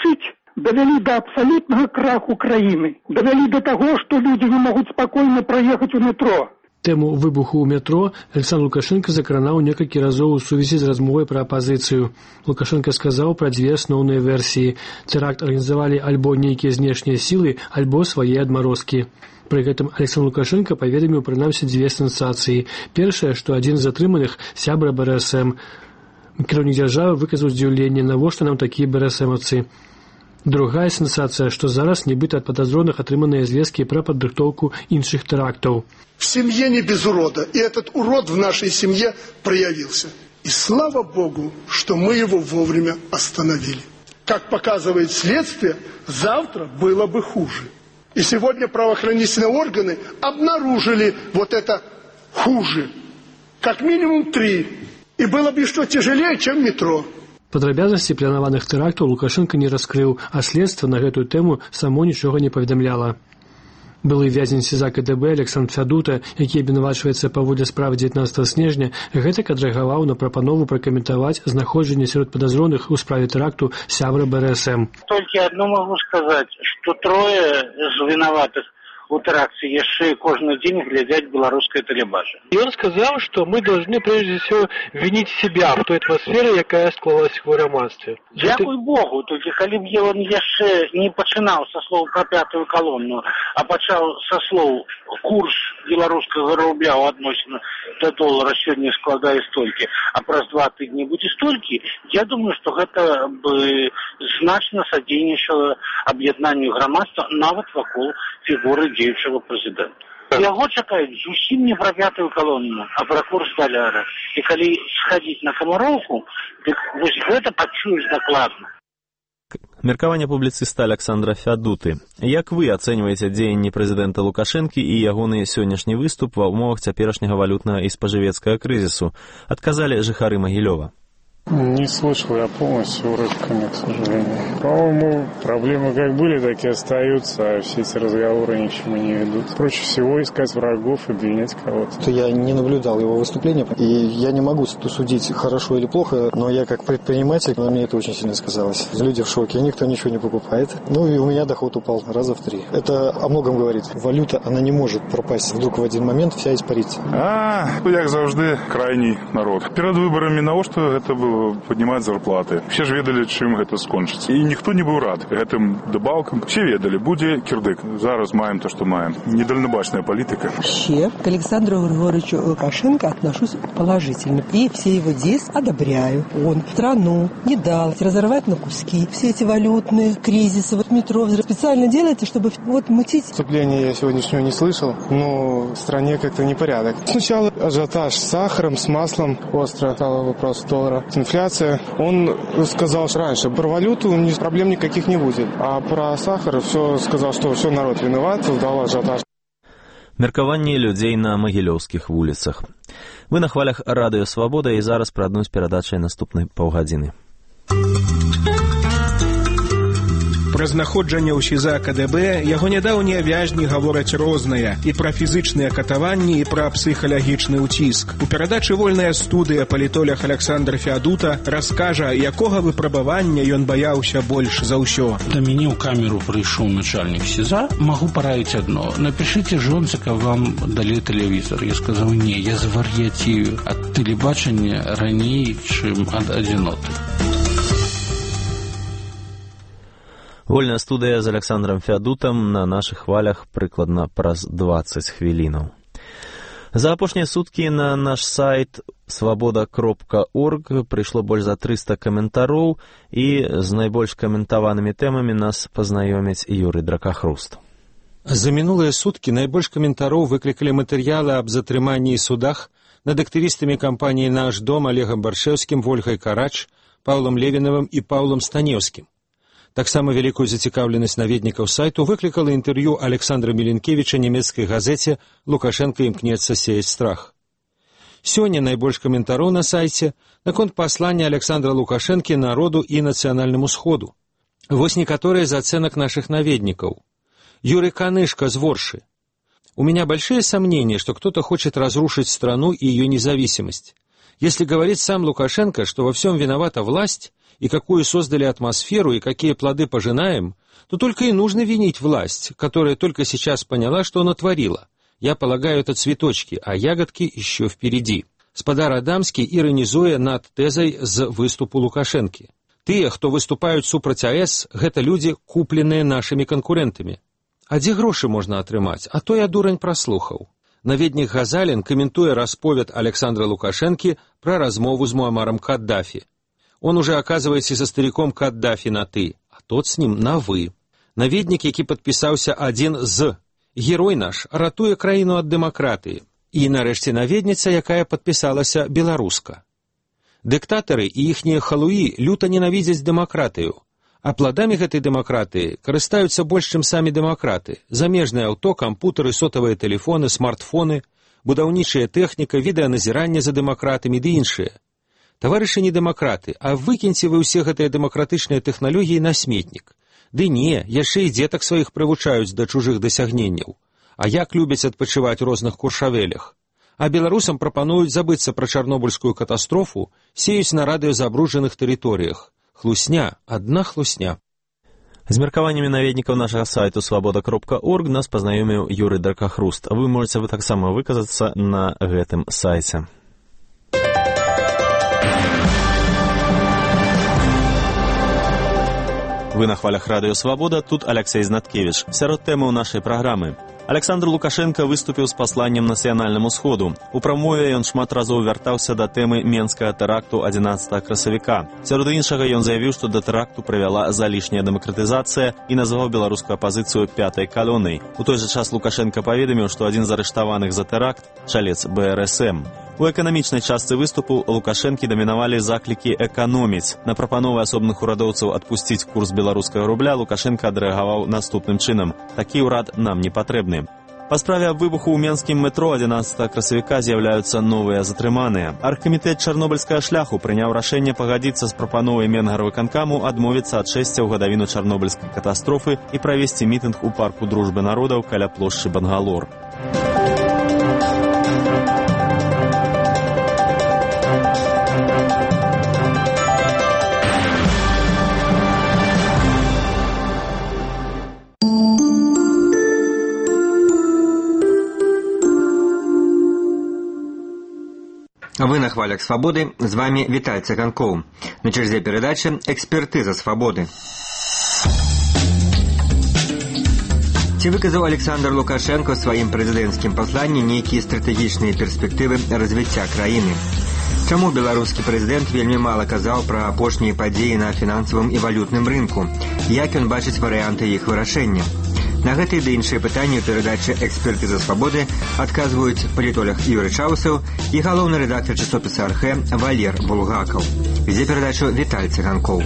Довели до абсолютного краху краины. Довели до того, что люди не могут спокойно проехать у метро. Тэму выбуху ў метро Александр Лукашенко закранаў некалькі разоў у сувязі з размовай пра апазіцыю. Лукашенко сказаў пра дзве асноўныя версіі. Тэракт арганізавалі альбо нейкія знешнія сілы, альбо свае адмарозкі. Пры гэтым Александр Лукашенко паведаміў прынамсі дзве сенсацыі. Першае, што адзін з затрыманых сябра бэ эр эс эм. Кіраўнік дзяржавы выказаў здзіўленне, навошта нам такія бэ эр эс эмаўцы. Другая сенсация, что зараз нібыта от подозренных атрыманыя звесткі пра падрыхтоўку іншых терактаў. В семье не без урода, и этот урод в нашей семье проявился. И слава Богу, что мы его вовремя остановили. Как показывает следствие, завтра было бы хуже. И сегодня правоохранительные органы обнаружили вот это хуже. Как минимум три. И было бы что тяжелее, чем метро. Падрабязнасці планаваных тэрактаў Лукашенко не раскрыў, а следства на гэтую тэму само нічога не паведамляла. Былы вязень СІЗА ка дэ бэ Александр Фядута, які абвінавачваецца паводле справы дзевятнаццатага снежня, гэтак адрэагаваў на прапанову пракаментаваць знаходжанне сярод падазроных у справе тэракту сябра бэ эр эс эм. Толькі одно могу сказаць, што трое з вінаватых у теракте яшчэ каждый день глядят белорусское телебачение. И он сказал, что мы должны прежде всего винить себя в той атмосфере, якая склалась в громадстве. Дякуй Богу, только калі б он яшчэ не пачынаў со слов про пятую колонну, а пачаў со слов курс белорусского рубля у адносінах до доллара сегодня складае столькі, а праз два тыдні будзе столькі, я думаю, что гэта бы значна садзейнічала аб'яднанню грамадства нават вакол фігуры дзеючага прэзідэнта. Яго чакаюць зусім не пра пятую колонну, а пра курс даляра. І калі схадзіць на камароўку, дык вось гэта пачуеш дакладна. Меркаванне публіцыста Александра Фядуты. Як вы ацэньваеце дзеянні прэзідэнта Лукашэнкі і ягоны сённяшні выступ ва ўмовах цяперашняга валютнага і спажывецкага крызісу? Адказалі жыхары Магілёва. Не слышал я полностью урывками, к сожалению. По-моему, проблемы как были, так и остаются, а все эти разговоры ни к чему не ведут. Проще всего искать врагов, обвинять кого-то. Я не наблюдал его выступления, и я не могу судить, хорошо или плохо, но я как предприниматель, мне это очень сильно сказалось. Люди в шоке, никто ничего не покупает. Ну и у меня доход упал раза в три. Это о многом говорит. Валюта, она не может пропасть вдруг в один момент, вся испарится. А, як завжди, крайний народ. Перед выборами навошта это было поднимать зарплаты. Все ж ведали, чым гэта скончыцца. І ніхто не быў рад гэтым дабаўкам. Все ведали, будзе кірдык. Зараз маем то, что маем. Недальнобачная политика. Вообще, к Александру Григорьевичу Лукашенко отношусь положительно. И все его действия одобряю. Он страну не дал разорвать на куски. Все эти валютные кризисы, вот метро специально делается, чтобы вот мутить. Вступления я сегодняшнего не слышал, но в стране как-то непорядок. Сначала ажиотаж с сахаром, с маслом. Остро стал вопрос доллара. Инфляция. Он сказал раньше, про валюту проблем никаких не будет. А про сахар все сказал, что все народ виноват, дал ажиотаж. Меркаванне людзей на магілёўскіх вуліцах. Вы на хвалях радыё Свабода і зараз пра адну з перадачай наступнай паўгадзіны. Пра знаходжанне ў СІЗА ка дэ бэ яго нядаўнія вязні гавораць розныя і пра фізычныя катаванні, і пра псіхалагічны ўціск. У перадачы «Вольная студыя» палітолог Александр Фядута раскажа, якога выпрабавання ён баяўся больш за ўсё. Да мяне ў камеру прыйшоў начальнік СІЗА. Магу параіць адно. Напішыце жонцы, каб вам далі тэлевізор. Я сказаў, не, я звар'яцею ад тэлебачання раней, чым ад адзіноты. Вольная студыя з Александром Фядутам на нашых хвалях прыкладна праз дваццаць хвілінаў. За апошнія суткі на наш сайт свабода кропка орг прыйшло больш за трыста каментароў, і з найбольш каментаванымі тэмамі нас пазнаёміць Юрый Дракахруст. За мінулыя суткі найбольш каментароў выклікалі матэрыялы аб затрыманні і судах над актывістамі кампаніі «Наш дом» Олегам Баршэўскім, Вольгай Карач, Паўлам Левінавым і Паўлам Станеўскім. Таксама вялікую зацікаўленасць наведнікаў сайту выклікала інтэрв'ю Александра Міленкевіча нямецкай газеце «Лукашенко імкнецца сеяць страх». Сёння найбольш каментароў на сайце наконт паслання Александра Лукашэнкі народу і нацыянальнаму сходу. Вось некаторыя з ацэнак нашых наведнікаў. Юрий Канышка з Ворши. У меня большие сомнения, что кто-то хочет разрушить страну и ее независимость. Если говорит сам Лукашенко, что во всем виновата власть, и какую создали атмосферу, и какие плоды пожинаем, то только и нужно винить власть, которая только сейчас поняла, что натворила. Я полагаю, это цветочки, а ягодки еще впереди. Спадар Адамскі іранізуе над тэзай з выступу Лукашэнкі. Тыя, хто выступаюць супраць АЭС, гэта людзі, купленыя нашымі канкурэнтамі. А дзе грошы можна атрымаць? А то я дурань праслухаў. Наведнік Газалін каментуе расповед Александра Лукашэнкі пра размову з Муамаром Каддафі. Он уже оказывается со стариком Каддафі на «ты», а тот с ним на «вы». Наведнік, які падпісаўся адзін з. Герой наш ратуе краіну ад дэмакратыі. І, нарэшце, наведніца, якая падпісалася беларуска. Дыктатары і іхнія халуі люта ненавідзяць дэмакратыю, а пладамі гэтай дэмакратыі карыстаюцца больш, чым самі дэмакраты. Замежнае аўто, кампутары, сотавыя тэлефоны, смартфоны, будаўнічая тэхніка, відэаназіранне за дэмакратамі ды іншыя. Таварышы не дэмакраты, а выкіньце вы ўсе гэтыя дэмакратычныя тэхналогіі на сметнік. Ды не, яшчэ і дзетак сваіх прывучаюць да чужых дасягненняў. А як любяць адпачываць у розных куршавелях. А беларусам прапануюць забыцца пра чарнобыльскую катастрофу, сеюць на радыёзабруджаных тэрыторыях. Хлусня, адна хлусня. З меркаваннямі наведнікаў нашага сайту свабода кропка орг нас пазнаёміў Юрый Даркахруст. Вы можаце вы таксама выказацца на гэтым сайце. Вы на хвалях радыё «Свабода», тут Алексей Знаткевич. Сярод тэмаў нашай праграмы. Александр Лукашенко выступіў з пасланнем нацыянальнаму сходу. У прамове ён шмат разоў вяртаўся да тэмы менскага тэракту адзінаццатага красавіка. Сярод іншага ён заявіў, што да тэракту прывяла залішняя дэмакратызацыя і назваў беларускую апазіцыю пятай калонай. У той жа час Лукашенко паведаміў, што адзін з арыштаваных за тэракт чалец бэ эр эс эм. У эканамічнай частцы выступу Лукашэнкі дамінавалі заклікі эканоміць. На прапановы асобных урадоўцаў адпусціць курс беларускага рубля Лукашенко адрэагаваў наступным чынам. Такі ўрад нам не патрэбны. Па справе выбуху ў менскім метро адзінаццатага красавіка з'яўляюцца новыя затрыманыя. Аргкамітэт чарнобыльскага шляху прыняў рашэнне пагадзіцца з прапановай Менгарвыканкаму адмовіцца ад чэсця ў гадавіну чарнобыльскай катастрофы і правесці мітынг у парку дружбы народаў каля плошчы Бангалор. Вы на хвалях свободы, с вами Виталий Цыганков. На череде передачи «Экспертиза свободы». Ці выказаў Александр Лукашенко в сваім прэзідэнцкім пасланні нейкія стратэгічныя перспектывы развіцця краіны. Чаму беларускі прэзідэнт вельмі мала казаў пра апошнія падзеі на фінансавым і валютным рынку? Як ён бачыць варыянты іх вырашэння? На гэтыя ды іншыя пытанні ў перадачы «Экспертыза свабоды» адказваюць палітолог Юрый Чаусаў і галоўны рэдактар часопіса «Архэ» Валер Булгакаў. Вядзе перадачу Віталь Цыганкоў.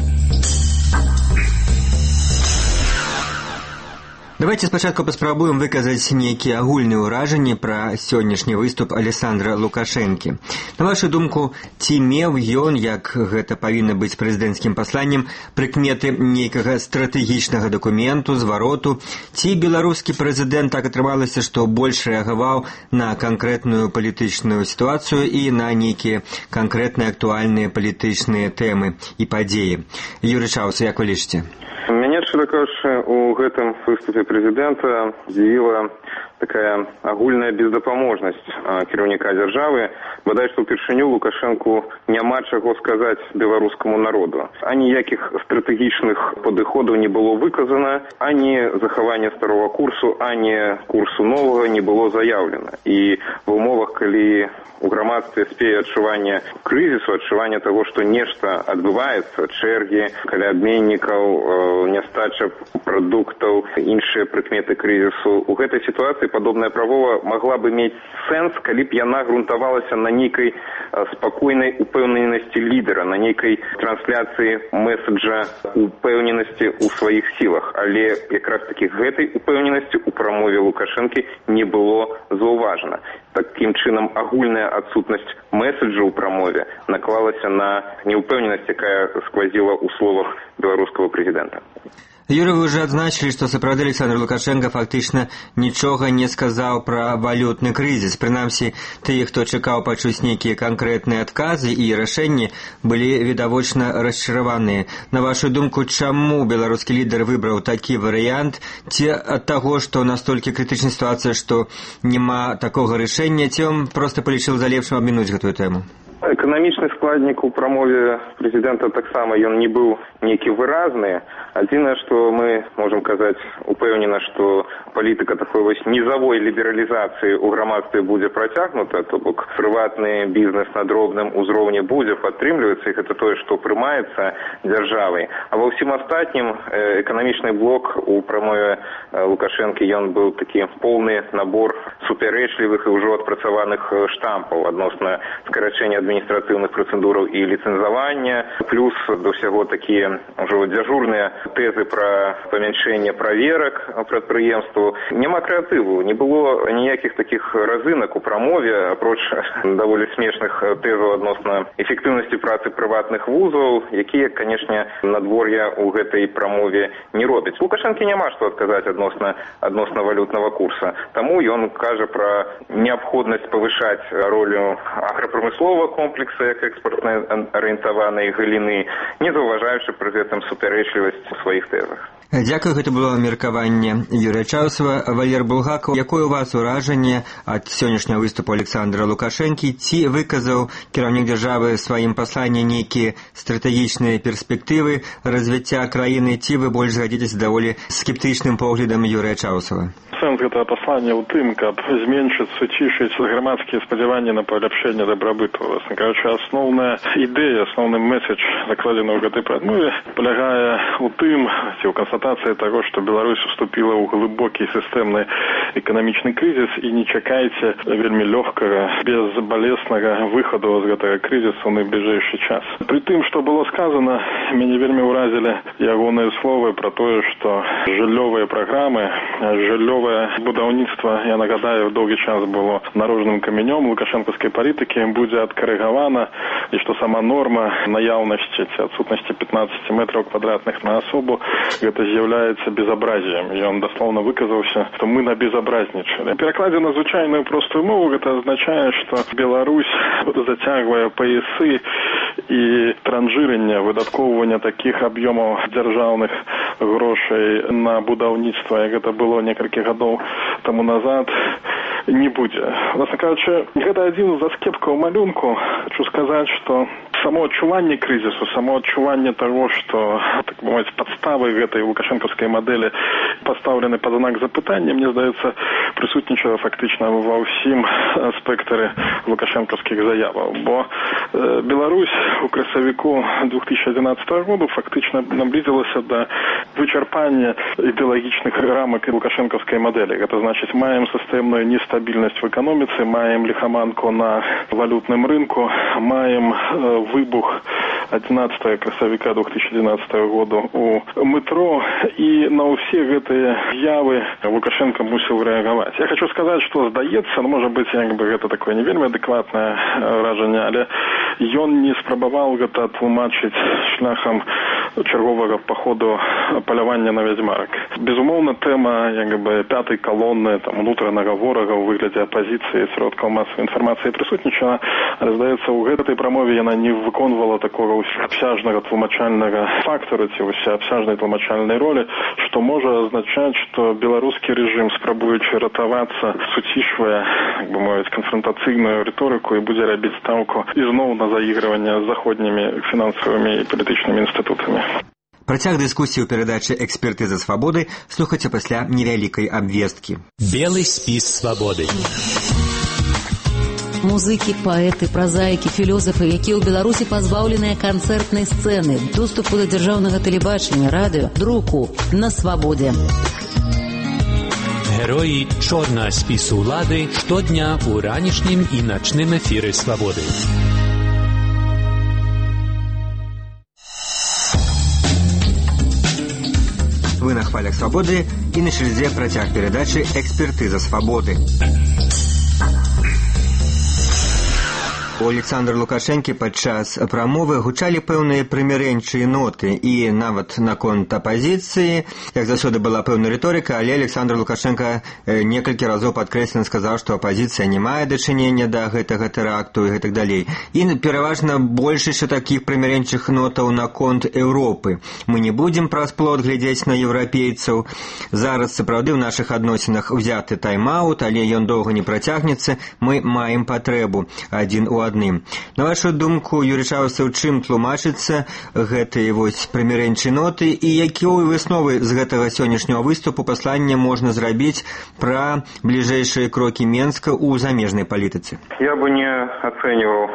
Давайте спачатку паспрабуем выказаць нейкія агульныя ўражанні пра сённяшні выступ Александра Лукашэнкі. На вашу думку, ці меў ён, як гэта павінна быць прэзідэнцкім пасланнем, прыкметы нейкага стратэгічнага дакументу, звароту, ці беларускі прэзідэнт так атрымалася, што больш рэагаваў на канкрэтную палітычную сітуацыю і на нейкія канкрэтныя актуальныя палітычныя тэмы і падзеі? Юрый Чаусаў, як вы лічыце? Мяне, честно кажучи, у гэтым выступе прэзідэнта здзівіла такая агульная бездапаможнасць кіраўніка дзяржавы. Бадай што ўпершыню Лукашэнку няма чаго сказаць беларускаму народу. Аніякіх стратэгічных падыходаў не было выказана, ані захавання старого курсу, ані курсу новага не было заяўлена. І в умовах, калі у грамадстве спее адчуванне крызісу, адчуванне таго, што нешта адбываецца, чэргі, каля абменнікаў, нястача прадуктаў, іншыя прыкметы крызісу. У гэтай сітуацыі падобная правова магла бы мець сэнс, калі б яна грунтавалася на нейкай спакойнай упэўненасці лідера, на нейкай трансляцыі месседжа упэўненасці ў сваіх сілах. Але якраз такі гэтай упэўненасці ў прамове Лукашэнкі не было заўважана. Такім чынам агульная адсутнасць месседжа ў прамове наклалася на неўпэўненасць, якая сквазіла ў словах беларускага прэзідэнта. Юрий, вы уже адзначылі, што сапраўды Александр Лукашенко фактычна нічога не сказаў пра валютны крызіс. Прынамсі, тыя, хто чакаў пачуць нейкія канкрэтныя адказы і рашэнні, былі відавочна расчараваныя. На вашу думку, чаму беларускі лідар выбраў такі варыянт? Ці ад таго, што настолькі крытычная сітуацыя, што няма такога рашэння, ці он проста палічыў за лепшым абмінуць гэтую тэму? Эканамічны складнік у прамове прэзідэнта таксама ён не быў нейкі выразны. Адзінае, што мы можам казаць упэўнена, што палітыка такой вось нізавой лібералізацыі ў грамадстве будзе працягнута, то бок прыватны бізнес на дробным узроўні будзе падтрымлівацца, і гэта тое, што прымаецца дзяржавай. А ва ўсім астатнім эканамічны блок у прамове Лукашэнкі ён быў такі поўны набор супярэчлівых і ўжо адпрацаваных штампаў адносна скарачэння адміністратыўных працэдураў і ліцэнзавання, плюс да ўсяго такія ўжо дзяжурныя тэзы пра памяншэнне праверак прадпрыемству. Няма крэатыву, не было ніякіх такіх разынак у прамове, апроч даволі смешных тэзаў адносна эфектыўнасці працы прыватных вузаў, якія, канешне, надвор'я ў гэтай прамове не робяць. Лукашэнкі няма што адказаць адносна адносна валютнага курса. Таму ён кажа пра неабходнасць павышаць ролю аграпрамысловага комплекса як экспартна арыентаванай галіны, не заўважаючы пры гэтым супярэчлівасць у сваіх тэзах. Дзякую, гэта было меркаванне Юрыя Чаўсава. Валер Булгакаў, якое у вас уражанне ад сённяшняга выступу Александра Лукашэнкі? Ці выказаў кіраўнік дзяржавы сваім пасланні нейкія стратэгічныя перспектывы развіцця краіны, ці вы больш згадзіцеся даволі скептычным поглядам Юрыя Чаўсава? Сэнс гэтага паслання ў тым, каб зменшыць, суцішыць грамадскія спадзяванні на паляпшэнне дабрабыту. Власна кажучы, асноўная ідэя, асноўны месседж, закладзены ў гэтай прадмове, палягае ў тым, ці ў канстатацыі таго, што Беларусь уступіла ў глыбокі сістэмны эканамічны крызіс, і не чакайце вельмі лёгкага, безбалеснага выхаду з гэтага крызісу ў найбліжэйшы час. Пры тым, што было сказана, мяне вельмі ўразілі ягоныя словы пра тое, што жыллёвыя праграмы, жыллёвая будаўніцтва, я нагадаю, доўгі час было наружным камянём лукашэнкаўскай палітыкі, будзе адкарыгавана, і што сама норма наяўнасці ці адсутнасці пятнадцать метраў квадратных на асобу гэта з'яўляецца безабразіем. Ён даслоўна выказаўся, што мы набезабразнічалі. Перакладзе на звычайную простую мову гэта азначае, што Беларусь зацягвае паясы і транжырання, выдаткоўвання такіх аб'ёмаў дзяржаўных грошай на будаўніцтва, як гэта было некалькі гадоў таму назад, не будзе. Власна кажучы, гэта адзін з аспектаў малюнку. Хочу сказаць, што само адчуванне крызісу, само адчуванне таго, што, так бы мовіць, падставы гэтай лукашэнкаўскай мадэлі пастаўлены пад знак запытання, мне здаецца, прысутнічала фактычна ва ўсім спектары лукашэнкаўскіх заяваў. Бо э, Беларусь у красавіку две тысячи одиннадцатого году фактычна наблизілася да вычарпання ідэалагічных рамак лукашэнкаўскай мадэлі. Гэта значыць, маем сістэмную нестабільнасць в эканоміцы, маем ліхаманку на валютным рынку, маем э, выбух одиннадцатого красавіка две тысячи одиннадцатого году у метро, і на ўсе гэтыя з'явы Лукашенко мусіў рэагаваць. Я хочу сказаць, што здаецца, ну, можа быць, як бы гэта такое не вельмі адэкватнае ўражанне, але ён не спрабаваў гэта тлумачыць шляхам чарговага паходу палявання на вядзьмарак. Безумоўна, тэма як бы пятай калоны, там, унутранага ворага ў выглядзе апазіцыі сродкаў масавай інфармацыі прысутнічала, але, здаецца, у гэтай прамове яна не выконвала такога ўсеабсяжнага тлумачальнага фактора ці ўсеабсяжнай тлумачальнай ролі, што можа азначаць, што беларускі рэжым, спрабуючы ратавацца, суцішвае, як бы мовіць, канфрантацыйную рыторыку і будзе рабіць стаўку ізноў на заігрыванне з заходнімі фінансавымі і палітычнымі інстытутамі. Працяг дыскусіі ў перадачы «Экспертыза свабоды» слухайце пасля невялікай абвесткі. Белы спіс свабоды. Музыкі, паэты, празаікі, філёзафы, якія ў Беларусі пазбаўленыя канцэртнай сцэны, доступу да дзяржаўнага тэлебачання, радыё, друку на свабодзе. Героі чорнага спісу ўлады штодня ў ранішнім і начным эфіры свабоды. Вы на хвалях свабоды і на шыльдзе працяг перадачы «Экспертыза свабоды». У Александра Лукашэнкі падчас прамовы гучалі пэўныя прымірэнчыя ноты і нават наконт апазіцыі, як заўсёды была пэўная рыторыка, але Александр Лукашенко некалькі разоў падкрэслена сказаў, што апазіцыя не мае дачынення да гэтага тэракту і гэтак далей. І пераважна большасць такіх прымірэнчых нотаў наконт Еўропы. Мы не будзем праз плот глядзець на еўрапейцаў. Зараз сапраўды ў нашых адносінах узяты тайм-аут, але ён доўга не працягнецца. Мы маем патрэбу адзін у адным. На вашу думку, Юрий Чаўсаў, чым тлумачыцца гэтыя вось прымірэнчыя ноты і якія высновы з гэтага сённяшняго выступу паслання можна зрабіць пра бліжэйшыя крокі Менска ў замежнай палітыцы? Я бы не ацэньваў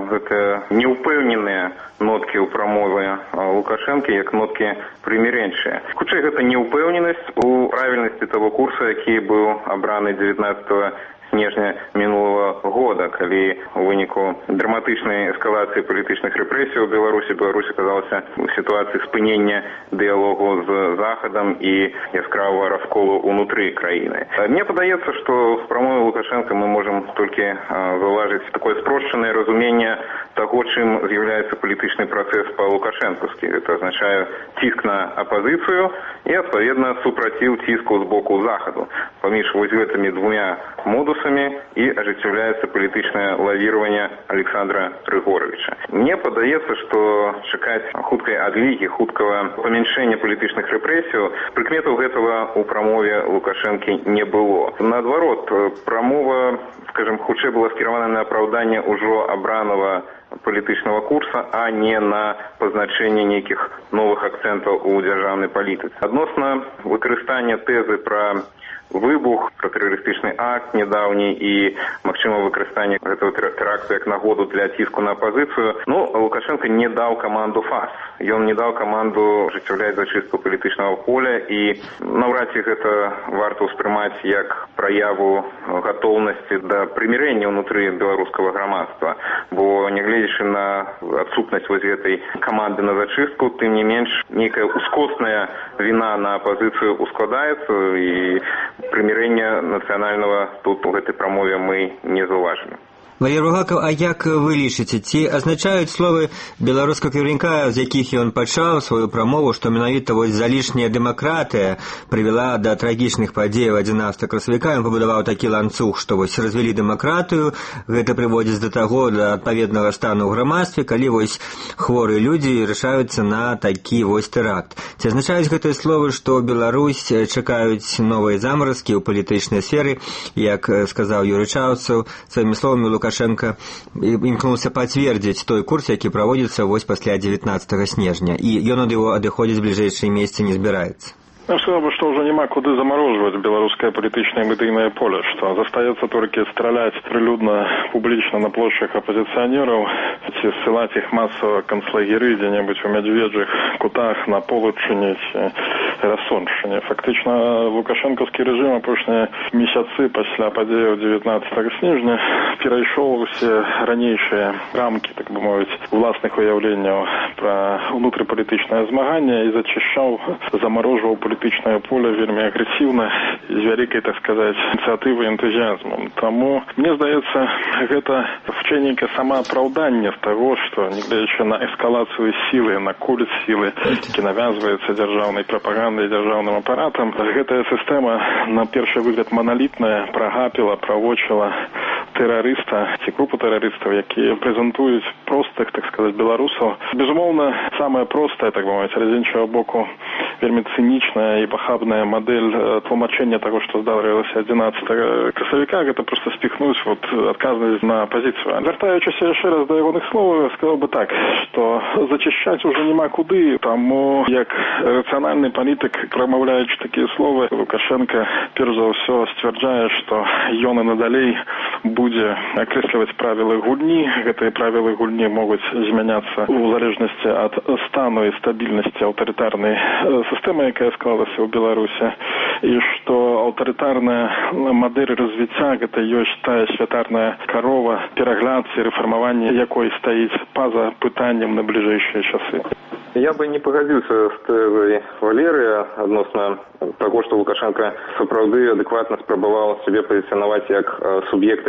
гэтыя неўпэўненыя ноткі ў прамовы Лукашэнкі як ноткі прымірэнчыя. Хутчэй, гэта неўпэўненасць у правільнасці таго курса, які быў абраны дзевятнаццатага снежня мінулого года, калі у выніку драматычнай эскалацыі палітычных рэпрэсій у Беларусі Беларусь аказалася ў сітуацыі спынення дыялогу з Захадам і яскравага расколу ўнутры краіны. Мне падаецца, што в прамове Лукашэнка мы можам толькі заўважыць такое спрошчанае разуменне таго, чым з'яўляецца палітычны працэс па-лукашэнкаўскі. Гэта азначае ціск на апазіцыю і, адпаведна, супраціў ціску з боку Захаду. Паміж вось гэтымі двумя модусамі і ажыццяўляецца палітычнае лавіраванне Александра Григоровича. Мне падаецца, што чакаць хуткай адлігі, хуткага памяншэння палітычных рэпрэсіяў, прыкметаў гэтага ў прамове Лукашэнкі не было. Наадварот, прамова, скажем, хутчэй была скіравана на апраўданне ўжо абранага палітычнага курса, а не на пазначэнне нейкіх новых акцэнтаў у дзяржаўнай палітыцы. Адносна выкарыстання тэзы пра выбух, про тэрарыстычны акт нядаўні і, магчыма, выкарыстанне гэтага тэракту як нагоду для ціску на апазіцыю. Ну, Лукашенко не даў каманду ФАС. Ён не даў каманду ажыццяўляць зачыстку палітычнага поля, і наўрад ці гэта варта ўспрымаць як праяву гатоўнасці да прымірэння ўнутры беларускага грамадства. Бо, нягледзячы на адсутнасць вось гэтай каманды на зачыстку, тым не менш, нейкая ускосная віна на апазіцыю ускладаецца, і прымірэння нацыянальнага тут у гэтай прамове мы не заўважылі. Валерий Булгаков, а як вы лічыце, ці азначаюць словы беларускага кіраўніка, з якіх ён пачаў сваю прамову, што менавіта вось залішняя дэмакратыя прывяла да трагічных падзеяў адзінаццатага красавіка, ён пабудаваў такі ланцуг, што вось развялі дэмакратыю, гэта прыводзіць да таго, да адпаведнага стану ў грамадстве, калі вось хворыя людзі рашаюцца на такі вось тэракт. Ці азначаюць гэтыя словы, што Беларусь чакаюць новыя замаразкі ў палітычнай сферы, як сказаў Юрий Чаўсаў, сваімі словамі Лукашенко Лукашенко імкнуўся пацвердзіць той курс, які праводзіцца вось пасля дзевятнаццатага снежня, і ён ад яго адыходзіць бліжэйшыя месяцы не збіраецца. Я сказал бы, что уже нема куды замороживать белорусское политичное медийное поле, что застается только стрелять прилюдно, публично на площадях оппозиционеров, ссылать их массово в концлагеры где-нибудь в медвежьих кутах на Полочине и Рассоншине. Фактично, Лукашенковский режим опошние месяцы после подеев девятнадцатого снежня перейшел все ранейшие рамки, так бы мовить, властных уявлений про внутриполитичное змагание и зачищал, замороживал політычнае поле вельмі агрэсіўна з вялікай, так сказаць, ініцыятывай і энтузіазмам. Таму, мне здаецца, гэта вчэнейка самаапраўданне таго, што, нягледзячы на эскалацыю сілы, на культ сілы, які навязваецца дзяржаўнай прапагандай і дзяржаўным апаратам, гэтая сістэма, на першы выгляд маналітная, прагапіла, правочыла тэрарыста ці групу тэрарыстаў, якія прэзентуюць простых, так сказаць, беларусаў. Безумоўна, самая простая, так бы мовіць, з іншага боку, вельмі цынічная і пахабная модель тлумачэння таго, што здарылася адзінаццатага красавіка, гэта проста спіхнуць вот адказнасць на пазіцыю. Вяртаючыся яшчэ раз да ягоных словаў, сказаў бы так, што зачышчаць уже няма куды, таму як рацыянальны палітык, прамаўляючы такія словы, Лукашенко перш за ўсё сцвярджае, што ён і надалей будзе акрэсліваць правілы гульні. Гэтыя правілы гульні могуць змяняцца ў залежнасці ад стану і стабільнасці аўтарытарнай сістэмы, якая склалася ў Беларусі, і што аўтарытарная мадэль развіцця гэта ёсць тая святарная карова, перагляд і рэфармаванне якой стаіць па-за пытаннем на бліжэйшыя часы. Я бы не пагадзіўся з тэзай Валерыя адносна таго, што Лукашенко сапраўды адэкватна спрабаваў сябе пазіцыянаваць як суб'екта,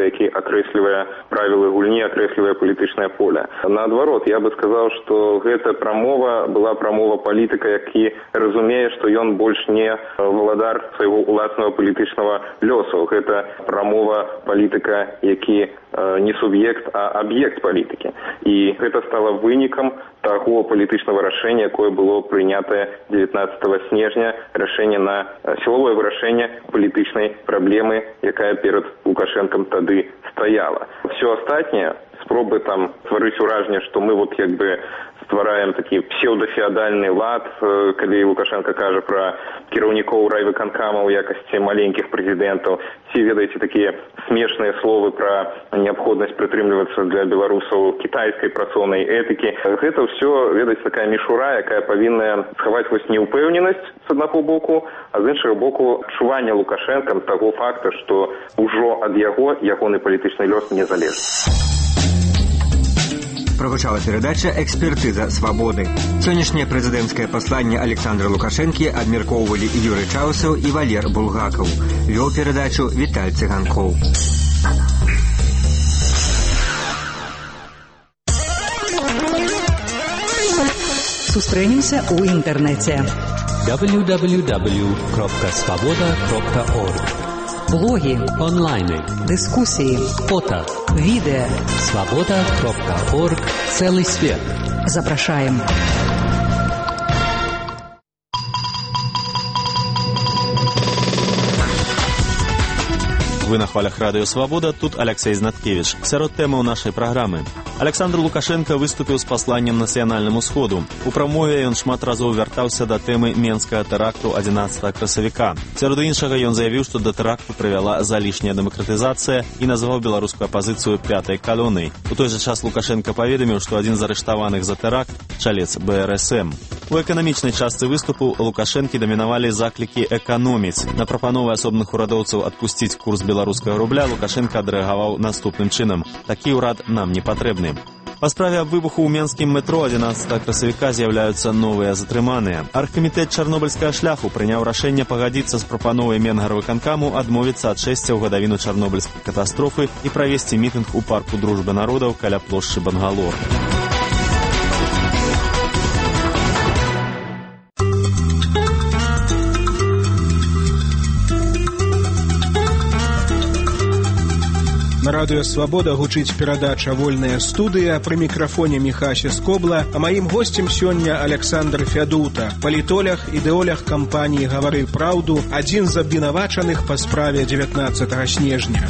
які акрэслівае правілы гульні, акрэслівае палітычнае поле. Наадварот, я бы сказаў, што гэта прамова была прамова палітыка, які разумее, што ён больш не валадар свайго уласнага палітычнага лёсу. Гэта прамова палітыка, які не суб'ект, а аб'ект палітыкі. І гэта стала вынікам таго палітычнага рашэння, якое было прынятае дзевятнаццатага снежня, рашэнне на сіловае вырашэнне палітычнай праблемы, якая перад Лукашэнкам тады стаяла. Все астатняе, спробы там стварыць уражанне, што мы вот як бы ствараем такі псеўдафеадальны лад, калі Лукашенко кажа пра кіраўнікоў райвыканкамаў у якасці маленькіх прэзідэнтаў. Ці, ведаеце, такія смешныя словы пра неабходнасць прытрымлівацца для беларусаў кітайскай працоўнай этыкі. Гэта ўсё, ведаеце, такая мішура, якая павінна схаваць вось неўпэўненасць з аднаго боку, а з іншага боку адчуванне Лукашэнкам таго факта, што ўжо ад яго ягоны палітычны лёс не залежыць. Прогучала перадача «Экспертыза свабоды». Сённяшняе прэзідэнцкае пасланне Александра Лукашэнкі абмяркоўвалі Юрый Чаўсаў і Валер Булгакаў. Вёў перадачу Віталь Цыганкоў. Сустрэнемся ў інтэрнэце. дабл ю дабл ю дабл ю крапка свабода крапка орг. Блогі, онлайны, дыскусіі, фото, відэа. свабода крапка орг. Цэлы свет. Запрашаем. Вы на хвалях радыё «Свабода», тут Алексей Знаткевич. Сярод тэмаў нашай праграмы. Александр Лукашенко выступіў з пасланнем нацыянальнаму сходу. У прамове ён шмат разоў вяртаўся да тэмы менскага тэракту адзінаццатага красавіка. Сярод іншага ён заявіў, што да тэракту прывяла залішняя дэмакратызацыя і назваў беларускую апазіцыю пятай калонай. У той жа час Лукашенко паведаміў, што адзін з арыштаваных за тэракт чалец бэ эр эс эм. У эканамічнай частцы выступу Лукашэнкі дамінавалі заклікі эканоміць. На прапановы асобных урадоўцаў адпусціць курс беларускага рубля Лукашенко адрэагаваў наступным чынам: такі ўрад нам не патрэбны. Па справе аб выбуху ў менскім метро адзінаццатага красавіка з'яўляюцца новыя затрыманыя. Аргкамітэт чарнобыльскага шляху прыняў рашэнне пагадзіцца з прапановай Менгарвыканкаму адмовіцца ад чэсця ў гадавіну чарнобыльскай катастрофы і правесці мітынг у парку дружбы народаў каля плошчы Бангалор. На радыё «Свабода» гучыць перадача «Вольная студыя», пры мікрафоне Міхася Скобла, а маім госцем сёння Александр Фядута, палітолог, ідэолог кампаніі «Гавары праўду», адзін з абвінавачаных па справе дзевятнаццатага снежня.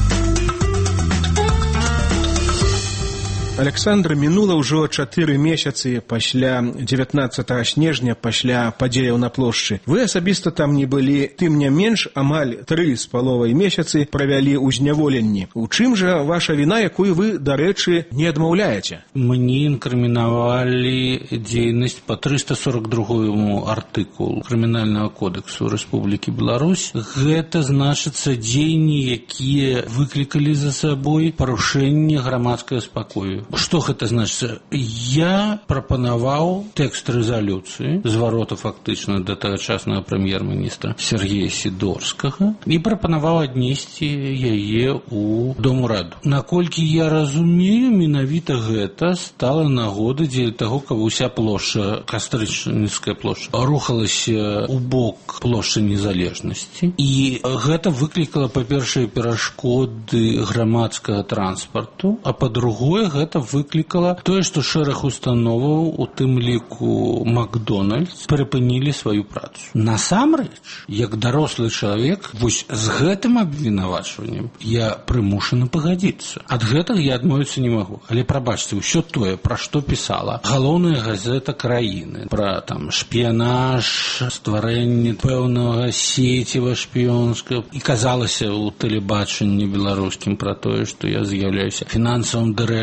Александр, мінула ўжо чатыры месяцы пасля дзевятнаццатага снежня, пасля падзеяў на плошчы. Вы асабіста там не былі, тым не менш, амаль тры з паловай месяцы правялі ў зняволенні. У чым жа ваша віна, якую вы, дарэчы, не адмаўляеце? Мне інкрымінавалі дзейнасць па трыста сорок другому артыкулу Крымінальнага кодексу Рэспублікі Беларусь. Гэта значыцца дзеянні, якія выклікалі за сабой парушэнне грамадскага спакою. Што гэта значыцца? Я прапанаваў тэкст рэзалюцыі, зварота фактычна да тагачаснага прэм'ер-міністра Сергея Сідорскага, і прапанаваў аднесці яе ў Дом ураду. Наколькі я разумею, менавіта гэта стала нагодай дзеля таго, каб уся плошча, Кастрычніцкая плошча, рухалася ў бок плошчы Незалежнасці. І гэта выклікала, па-першае, перашкоды грамадскага транспарту, а па-другое, гэта выклікала тое, што шэраг установаў, у тым ліку Макдональдс, прыпынілі сваю працу. Насамрэч, як дарослы чалавек, вось з гэтым абвінавачваннем я прымушаны пагадзіцца. Ад гэтага я адмовіцца не магу. Але прабачце, ўсё тое, пра што пісала галоўная газета краіны, пра там шпіянаж, стварэнне пэўнага сеціва шпіёнскага, і казалася ў тэлебачанні беларускім пра тое, што я з'яўляюся фінансавым дырэктарам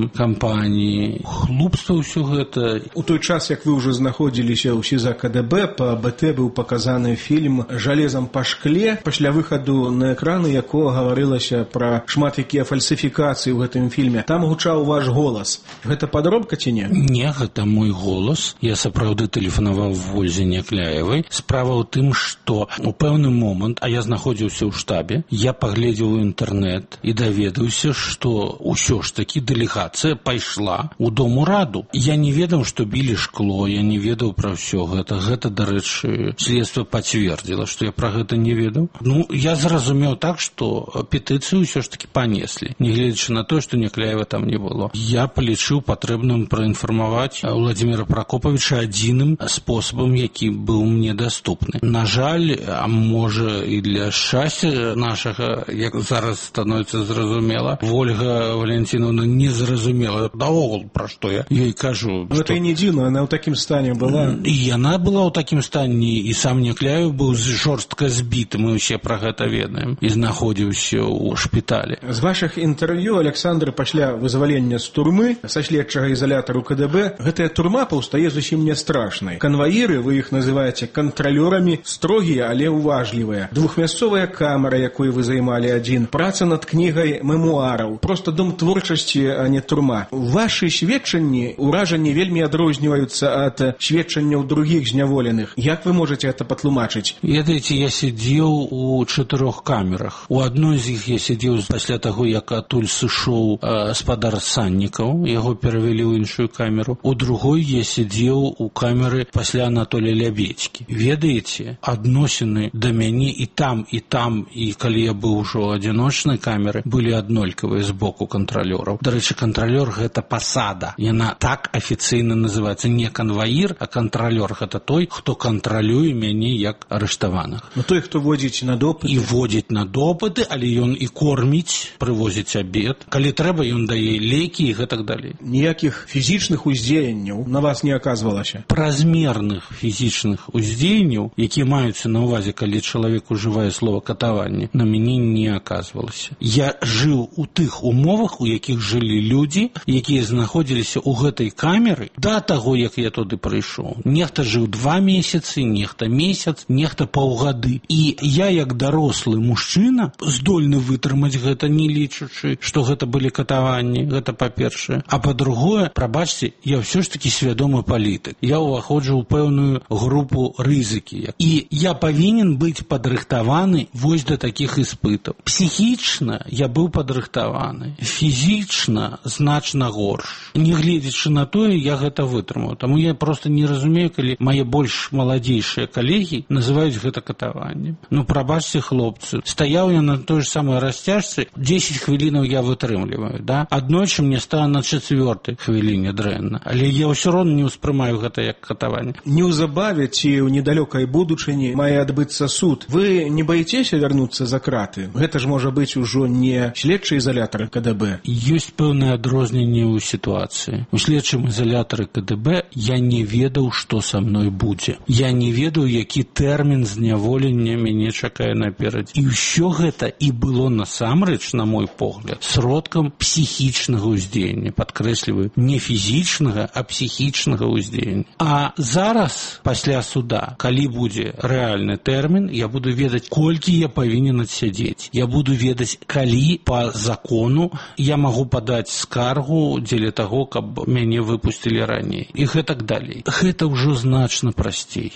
кіраўніцтвам кампаніі. Хлупства ўсё гэта. У той час, як вы ўжо знаходзіліся ў СІЗА КДБ, па БТ быў паказаны фільм «Жалезам па шкле», пасля выхаду на экраны якога гаварылася пра шмат якія фальсіфікацыі ў гэтым фільме. Там гучаў ваш голас. Гэта падробка ці не? Не, гэта мой голас. Я сапраўды тэлефанаваў Вользе Някляевай. Справа ў тым, што у пэўны момант, а я знаходзіўся ў штабе, я паглядзеў у інтэрнэт і даведаўся, што ўсё ж такі дэлегацыя пайшла ў Дом Ураду. Я не ведаў, што білі шкло, я не ведаў пра ўсё гэта. Гэта, дарэчы, следства пацвердзіла, што я пра гэта не ведаў. Ну, я зразумеў так, што петыцыю ўсё ж такі панеслі, нягледзячы на тое, што Някляева там не было. Я палічыў патрэбным праінфармаваць Владимира Прокоповича адзіным спосабам, які быў мне даступны. На жаль, а можа і для шчасця нашага, як зараз становіцца зразумела, Вольга Валентиновна не зразумела наогул, пра што я ёй кажу. Гэта і не дзіўна, она ў такім стане была. І яна была ў такім стане, і сам Някляев быў жорстка збіты, мы ўсе пра гэта ведаем, і знаходзіўся ў шпіталі. З вашых інтэрв'ю, Александр, пасля вызвалення з турмы, са следчага ізалятару КДБ, гэтая турма паўстае зусім не страшнай. Канваіры, вы іх называеце кантралёрамі, строгія, але ўважлівыя. Двухмясцовая камера, якую вы займалі адзін, праца над кнігай мемуараў, проста дом творчасці, а не турма. Вашы сведчанні, уражанні вельмі адрозніваюцца ад сведчанняў другіх зняволеных. Як вы можете это патлумачыць? Ведаеце, я сидзеў у чатырох камерах. У адной з іх я сидзеў пасля таго, як адтуль сышоў э, спадар Саннікаў, яго перавялі ў іншую камеру. У другой я сидзеў у камеры пасля Анатолия Лябедзькі. Ведаеце, адносіны да мяне і там, і там, і калі я быў ужо ў адзіночнай камеры, былі аднолькавыя з боку кантралёраў. Дарэчы, кантралёр — гэта пасада. Яна так афіцыйна называецца, не канваір, а кантралёр — гэта той, хто кантралюе мяне як арыштаваных. Ну той, хто водзіць на допыты. І водзіць на допыты, але ён і корміць, прывозіць абед. Калі трэба, ён дае лекі і гэтак далей. Ніякіх фізічных уздзеянняў на вас не аказвалася? Празмерных фізічных уздзеянняў, якія маюцца на ўвазе, калі чалавек ужывае слова катаванне, на мяне не аказвалася. Я жыў у тых умовах, у якіх жылі людзі, якія знаходзіліся ў гэтай камеры да таго, як я туды прыйшоў. Нехта жыў два месяцы, нехта месяц, нехта паўгады. І я, як дарослы мужчына, здольны вытрымаць гэта, не лічачы, што гэта былі катаванні, гэта па-першае. А па-другое, прабачце, я ўсё ж такі свядомы палітык. Я ўваходжу ў пэўную групу рызыкі. І я павінен быць падрыхтаваны вось да такіх іспытаў. Псіхічна я быў падрыхтаваны. Фізічна значна горш. Нягледзячы на тое, я гэта вытрымаў. Таму я проста не разумею, калі мае больш маладзейшыя калегі называюць гэта катаваннем. Ну, прабачце, хлопцы, стаяў я на той же самой расцяжцы, дзесяць хвілінаў я вытрымліваю, да? Аднойчы мне стала на чацвёртай хвіліне дрэнна. Але я ўсё роўна не ўспрымаю гэта як катаванне. Неўзабаве ці ў недалёкай будучыні мае адбыцца суд. Вы не баіцеся вярнуцца за краты? Гэта ж можа быць ужо не следчы ізалятар КДБ. Ёсць пэўнае адрозненне ў сітуацыі. У следчым ізалятары КДБ я не ведаў, што са мной будзе. Я не ведаў, які тэрмін зняволення мяне чакае наперадзе. І ўсё гэта і было насамрэч, на мой погляд, сродкам псіхічнага ўздзеяння. Падкрэсліваю, не фізічнага, а псіхічнага ўздзеяння. А зараз, пасля суда, калі будзе рэальны тэрмін, я буду ведаць, колькі я павінен адсядзець. Я буду ведаць, калі па закону я магу падаць скаргу дзеля таго, каб мяне выпусцілі раней. І гэтак далей. Гэта ўжо значна прасцей.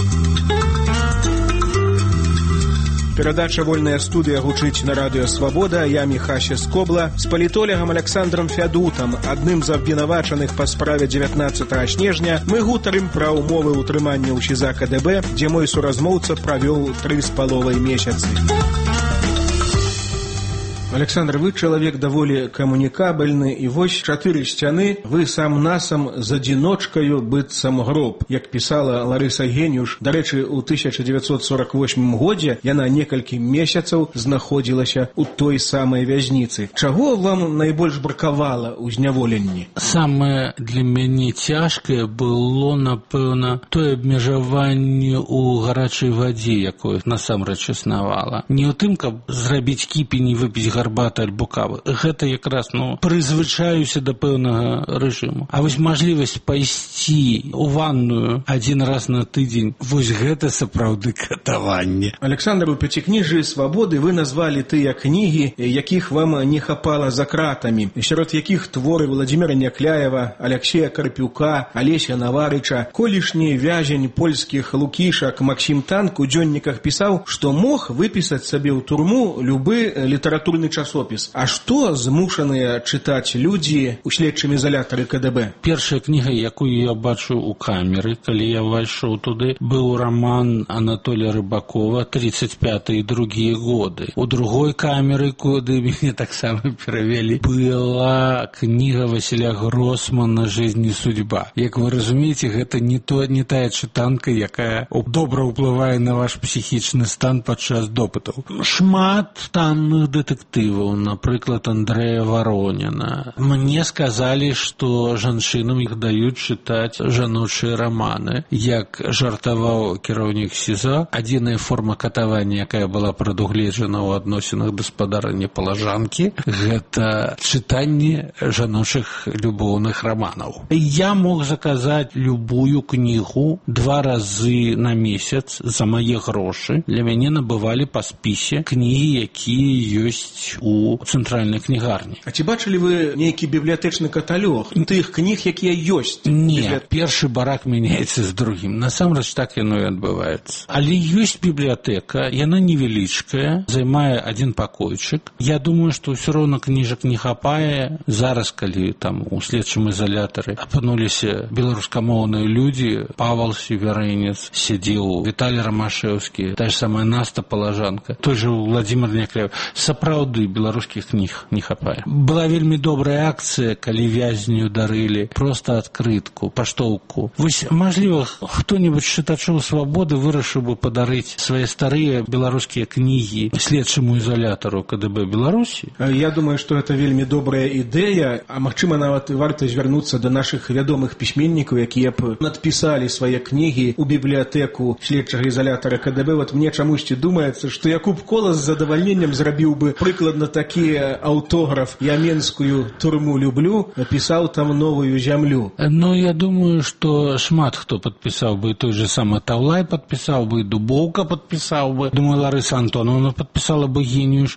Перадача «Вольная студыя» гучыць на радыё «Свабода». Я Міхася Скобла з палітолягам Александром Фядутам, адным з абвінавачаных па справе дзевятнаццатага снежня. Мы гутарым пра ўмовы ўтрымання ў СІЗА КДБ, дзе мой суразмоўца правёў тры з паловай месяцы. Александр, вы чалавек даволі камунікабельны, і вось чатыры сцяны, вы сам-насам з адзіночкаю быццам гроб, як пісала Ларыса Геніуш. Дарэчы, у тысяча дзевяцьсот сорок восьмым годзе яна некалькі месяцаў знаходзілася ў той самай вязніцы. Чаго вам найбольш бракавала ў зняволенні? Самае для мяне цяжкае было, напэўна, тое абмежаванне ў гарачай вадзе, якое насамрэч існавала. Не ў тым, каб зрабіць кіпень і выпіць гарачую гарбаты альбо кавы. Гэта якраз, ну, прызвычаюся да пэўнага рэжыму. А вось мажлівасць пайсці ў ванную адзін раз на тыдзень, вось гэта сапраўды катаванне. Александр, у пяцікніжжы «Свабоды» вы назвалі тыя кнігі, якіх вам не хапала за кратамі, сярод якіх творы Владзіміра Някляева, Аляксея Карпюка, Алеся Наварыча. Колішні вязень польскіх лукішак Максім Танк у дзённіках пісаў, што мог выпісаць сабе ў турму любы літаратурны часопіс. А што змушаныя чытаць людзі ў следчым ізалятары КДБ? Першая кніга, якую я бачыў у камеры, калі я ўвайшоў туды, быў роман Анатолія Рыбакова «тридцать пятые и другие годы». У другой камеры, куды мяне таксама перавялі, была кніга Васіля Гросмана «Жизнь и судьба». Як вы разумееце, гэта не то, не тая чытанка, якая добра ўплывае на ваш псіхічны стан падчас допытаў. Шмат танных дэтэктываў, напрыклад, Андрэя Вароніна. Мне сказалі, што жанчынам іх даюць чытаць жаночыя раманы. Як жартаваў кіраўнік СІЗО, адзіная форма катавання, якая была прадугледжана ў адносінах гаспадарыні палажанкі, гэта чытанне жаночых любоўных раманаў. Я мог заказаць любую кнігу два разы на месяц за мае грошы. Для мяне набывалі па спісе кнігі, якія ёсць у цэнтральнай кнігарні. А ці бачылі вы нейкі бібліятэчны каталог тых кніг, якія ёсць? Не, першы барак мяняецца з другім. Насамрэч так яно і адбываецца. Але ёсць бібліятэка, яна невялічкая, займае адзін пакойчык. Я думаю, што ўсё роўна кніжак не хапае. Зараз, калі там у следчым ізалятары апынуліся беларускамоўныя людзі, Павал Северынец, сядзеў Віталій Рамашэўскі, та ж самая Наста Палажанка, той же Владзімір Някляев. Сапраўды беларускіх кніг не хапае. Была вельмі добрая акцыя, калі вязню дарылі проста адкрытку, паштоўку. Вось, мажліва, хто-небудзь з чытачоў «Свабоды» вырашыў бы падарыць свае старыя беларускія кнігі следчаму ізалятару КДБ Беларусі. Я думаю, што гэта вельмі добрая ідэя, а магчыма, нават варта звярнуцца да нашых вядомых пісьменнікаў, якія б надпісалі свае кнігі ў бібліятэку следчага ізалятара КДБ. Вот мне чамусьці думаецца, што Якуб Колас з задавальненнем зрабіў бы прыкладна такі аўтограф «Я менскую турму люблю», напісаў там новую зямлю. Ну, я думаю, што шмат хто падпісаў бы, той же самы Таўлай падпісаў бы, Дубоўка падпісаў бы. Думаю, Ларыса Антоновна падпісала бы геніюш.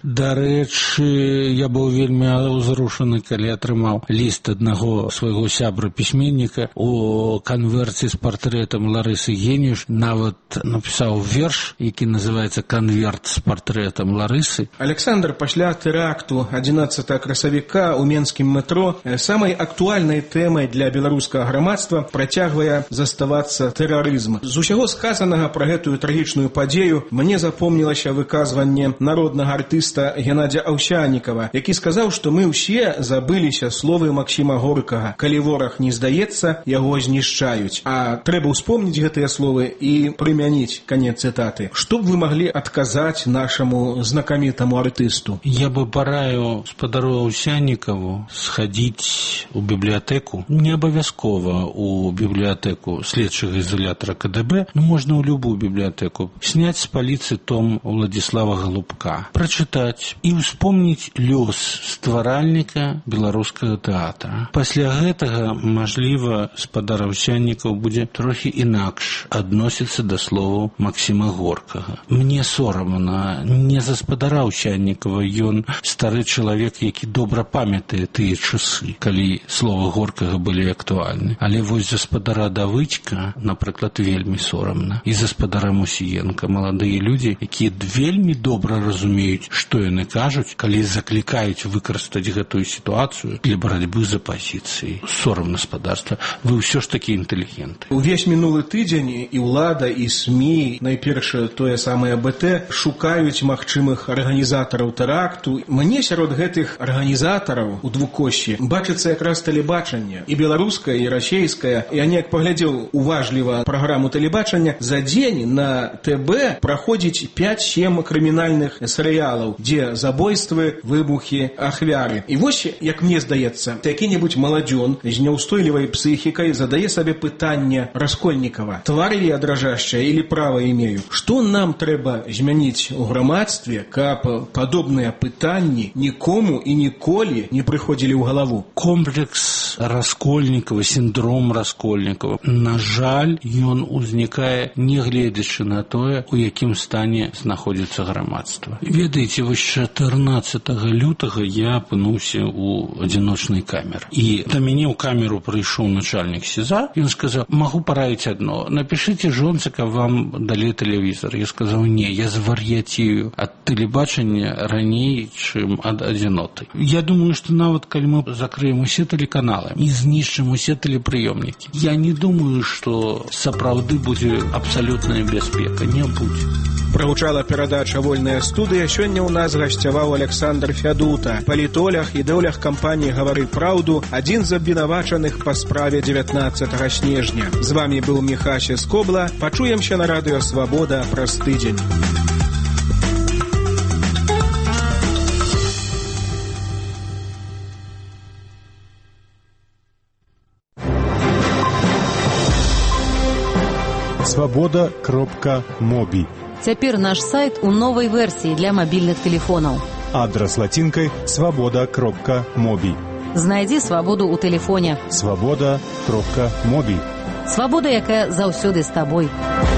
Дарэчы, я быў вельмі ўзрушаны, калі атрымаў ліст аднаго свайго сябра-пісьменніка у канверце з партрэтам Ларысы Геніюш. Нават напісаў верш, які называецца «Канверт з партрэтам Ларысы». Александр, пасля тэракту адзінаццатага красавіка ў менскім метро самай актуальнай тэмай для беларускага грамадства працягвае заставацца тэрарызм. З усяго сказанага пра гэтую трагічную падзею мне запомнілася выказванне народнага артыста Геннадзя Аўсянікава, які сказаў, што мы ўсе забыліся словы Максіма Горкага: «Калі вораг не здаецца, яго знішчаюць». А трэба ўспомніць гэтыя словы і прымяніць. Канец цытаты. Што б вы маглі адказаць нашаму знакамітаму артысту? Я бы параіў спадару Аўсянікаву схадзіць у бібліятэку. Не абавязкова у бібліятэку следчага ізалятара КДБ, но можна ў любую бібліятэку. Сняць з паліцы том Владзіслава Галубка, прачытаць і ўспомніць лёс стваральніка беларускага тэатра. Пасля гэтага, мажліва, спадар Аўсянікаў будзе трохі інакш адносіцца да словаў Максіма Горкага. Мне сорамна не за спадара Аўсянікава, ён стары чалавек, які добра памятае тыя часы, калі словы Горкага былі актуальны. Але вось за спадара Давыдзька, напрыклад, вельмі сорамна. І за спадара Мусіенка, маладыя людзі, якія вельмі добра разумеюць, што яны кажуць, калі заклікаюць выкарыстаць гэтую сітуацыю для барацьбы за пазіцыі. Сорамна, спадарства, вы ўсё ж такі інтэлігенты. Увесь мінулы тыдзень і ўлада, і СМІ, найперш тое самае БТ, шукаюць магчымых арганізатараў тэракту. Мне сярод гэтых арганізатараў у двукосці бачыцца якраз тэлебачанне, і беларускае, і расейскае. Я неяк паглядзеў уважліва праграму тэлебачання. За дзень на ТБ праходзіць пяць-сем крымінальных серыялаў, дзе забойствы, выбухі, ахвяры. І вось, як мне здаецца, які-небудзь маладзён з няўстойлівай псіхікай задае сабе пытанне Раскольнікава: твар я дрожащая или право имею? Што нам трэба змяніць у грамадстве, каб падобныя пытанні нікому і ніколі не прыходзілі ў галаву? Комплекс Раскольнікава, сіндром Раскольнікава, на жаль, ён узнікае нягледзячы на тое, у якім стане знаходзіцца грамадства. Ведаеце, вось чатырнаццатага лютага я апынуўся ў адзіночнай камеры. І да мяне ў камеру прыйшоў начальнік СІЗА, і ён сказаў: магу параіць адно, напішыце жонцы, каб вам далі тэлевізор. Я сказаў: не, я звар'яцею ад тэлебачання раней, чым ад адзіноты. Я думаю, што нават калі мы закрыем усе тэлеканалы і знішчым усе тэлепрыёмнікі, я не думаю, што сапраўды будзе абсалютная бяспека. Не будзе. Прагучала перадача «Вольная студыя». Сёння ў нас гасцяваў Александр Фядута, палітолог, ідэолог кампаніі «Гавары праўду», адзін з абвінавачаных па справе дзевятнаццатага снежня. З вамі быў Міхася Скобла. Пачуемся на радыё «Свабода» праз тыдзень. свобода кропка моби. Цяпер наш сайт у новай версіі для мабільных тэлефонаў. Адрас лацінкай свобода кропка моби. Знайдзі свабоду ў тэлефоне. свобода кропка моби. Свабода, якая заўсёды з табой.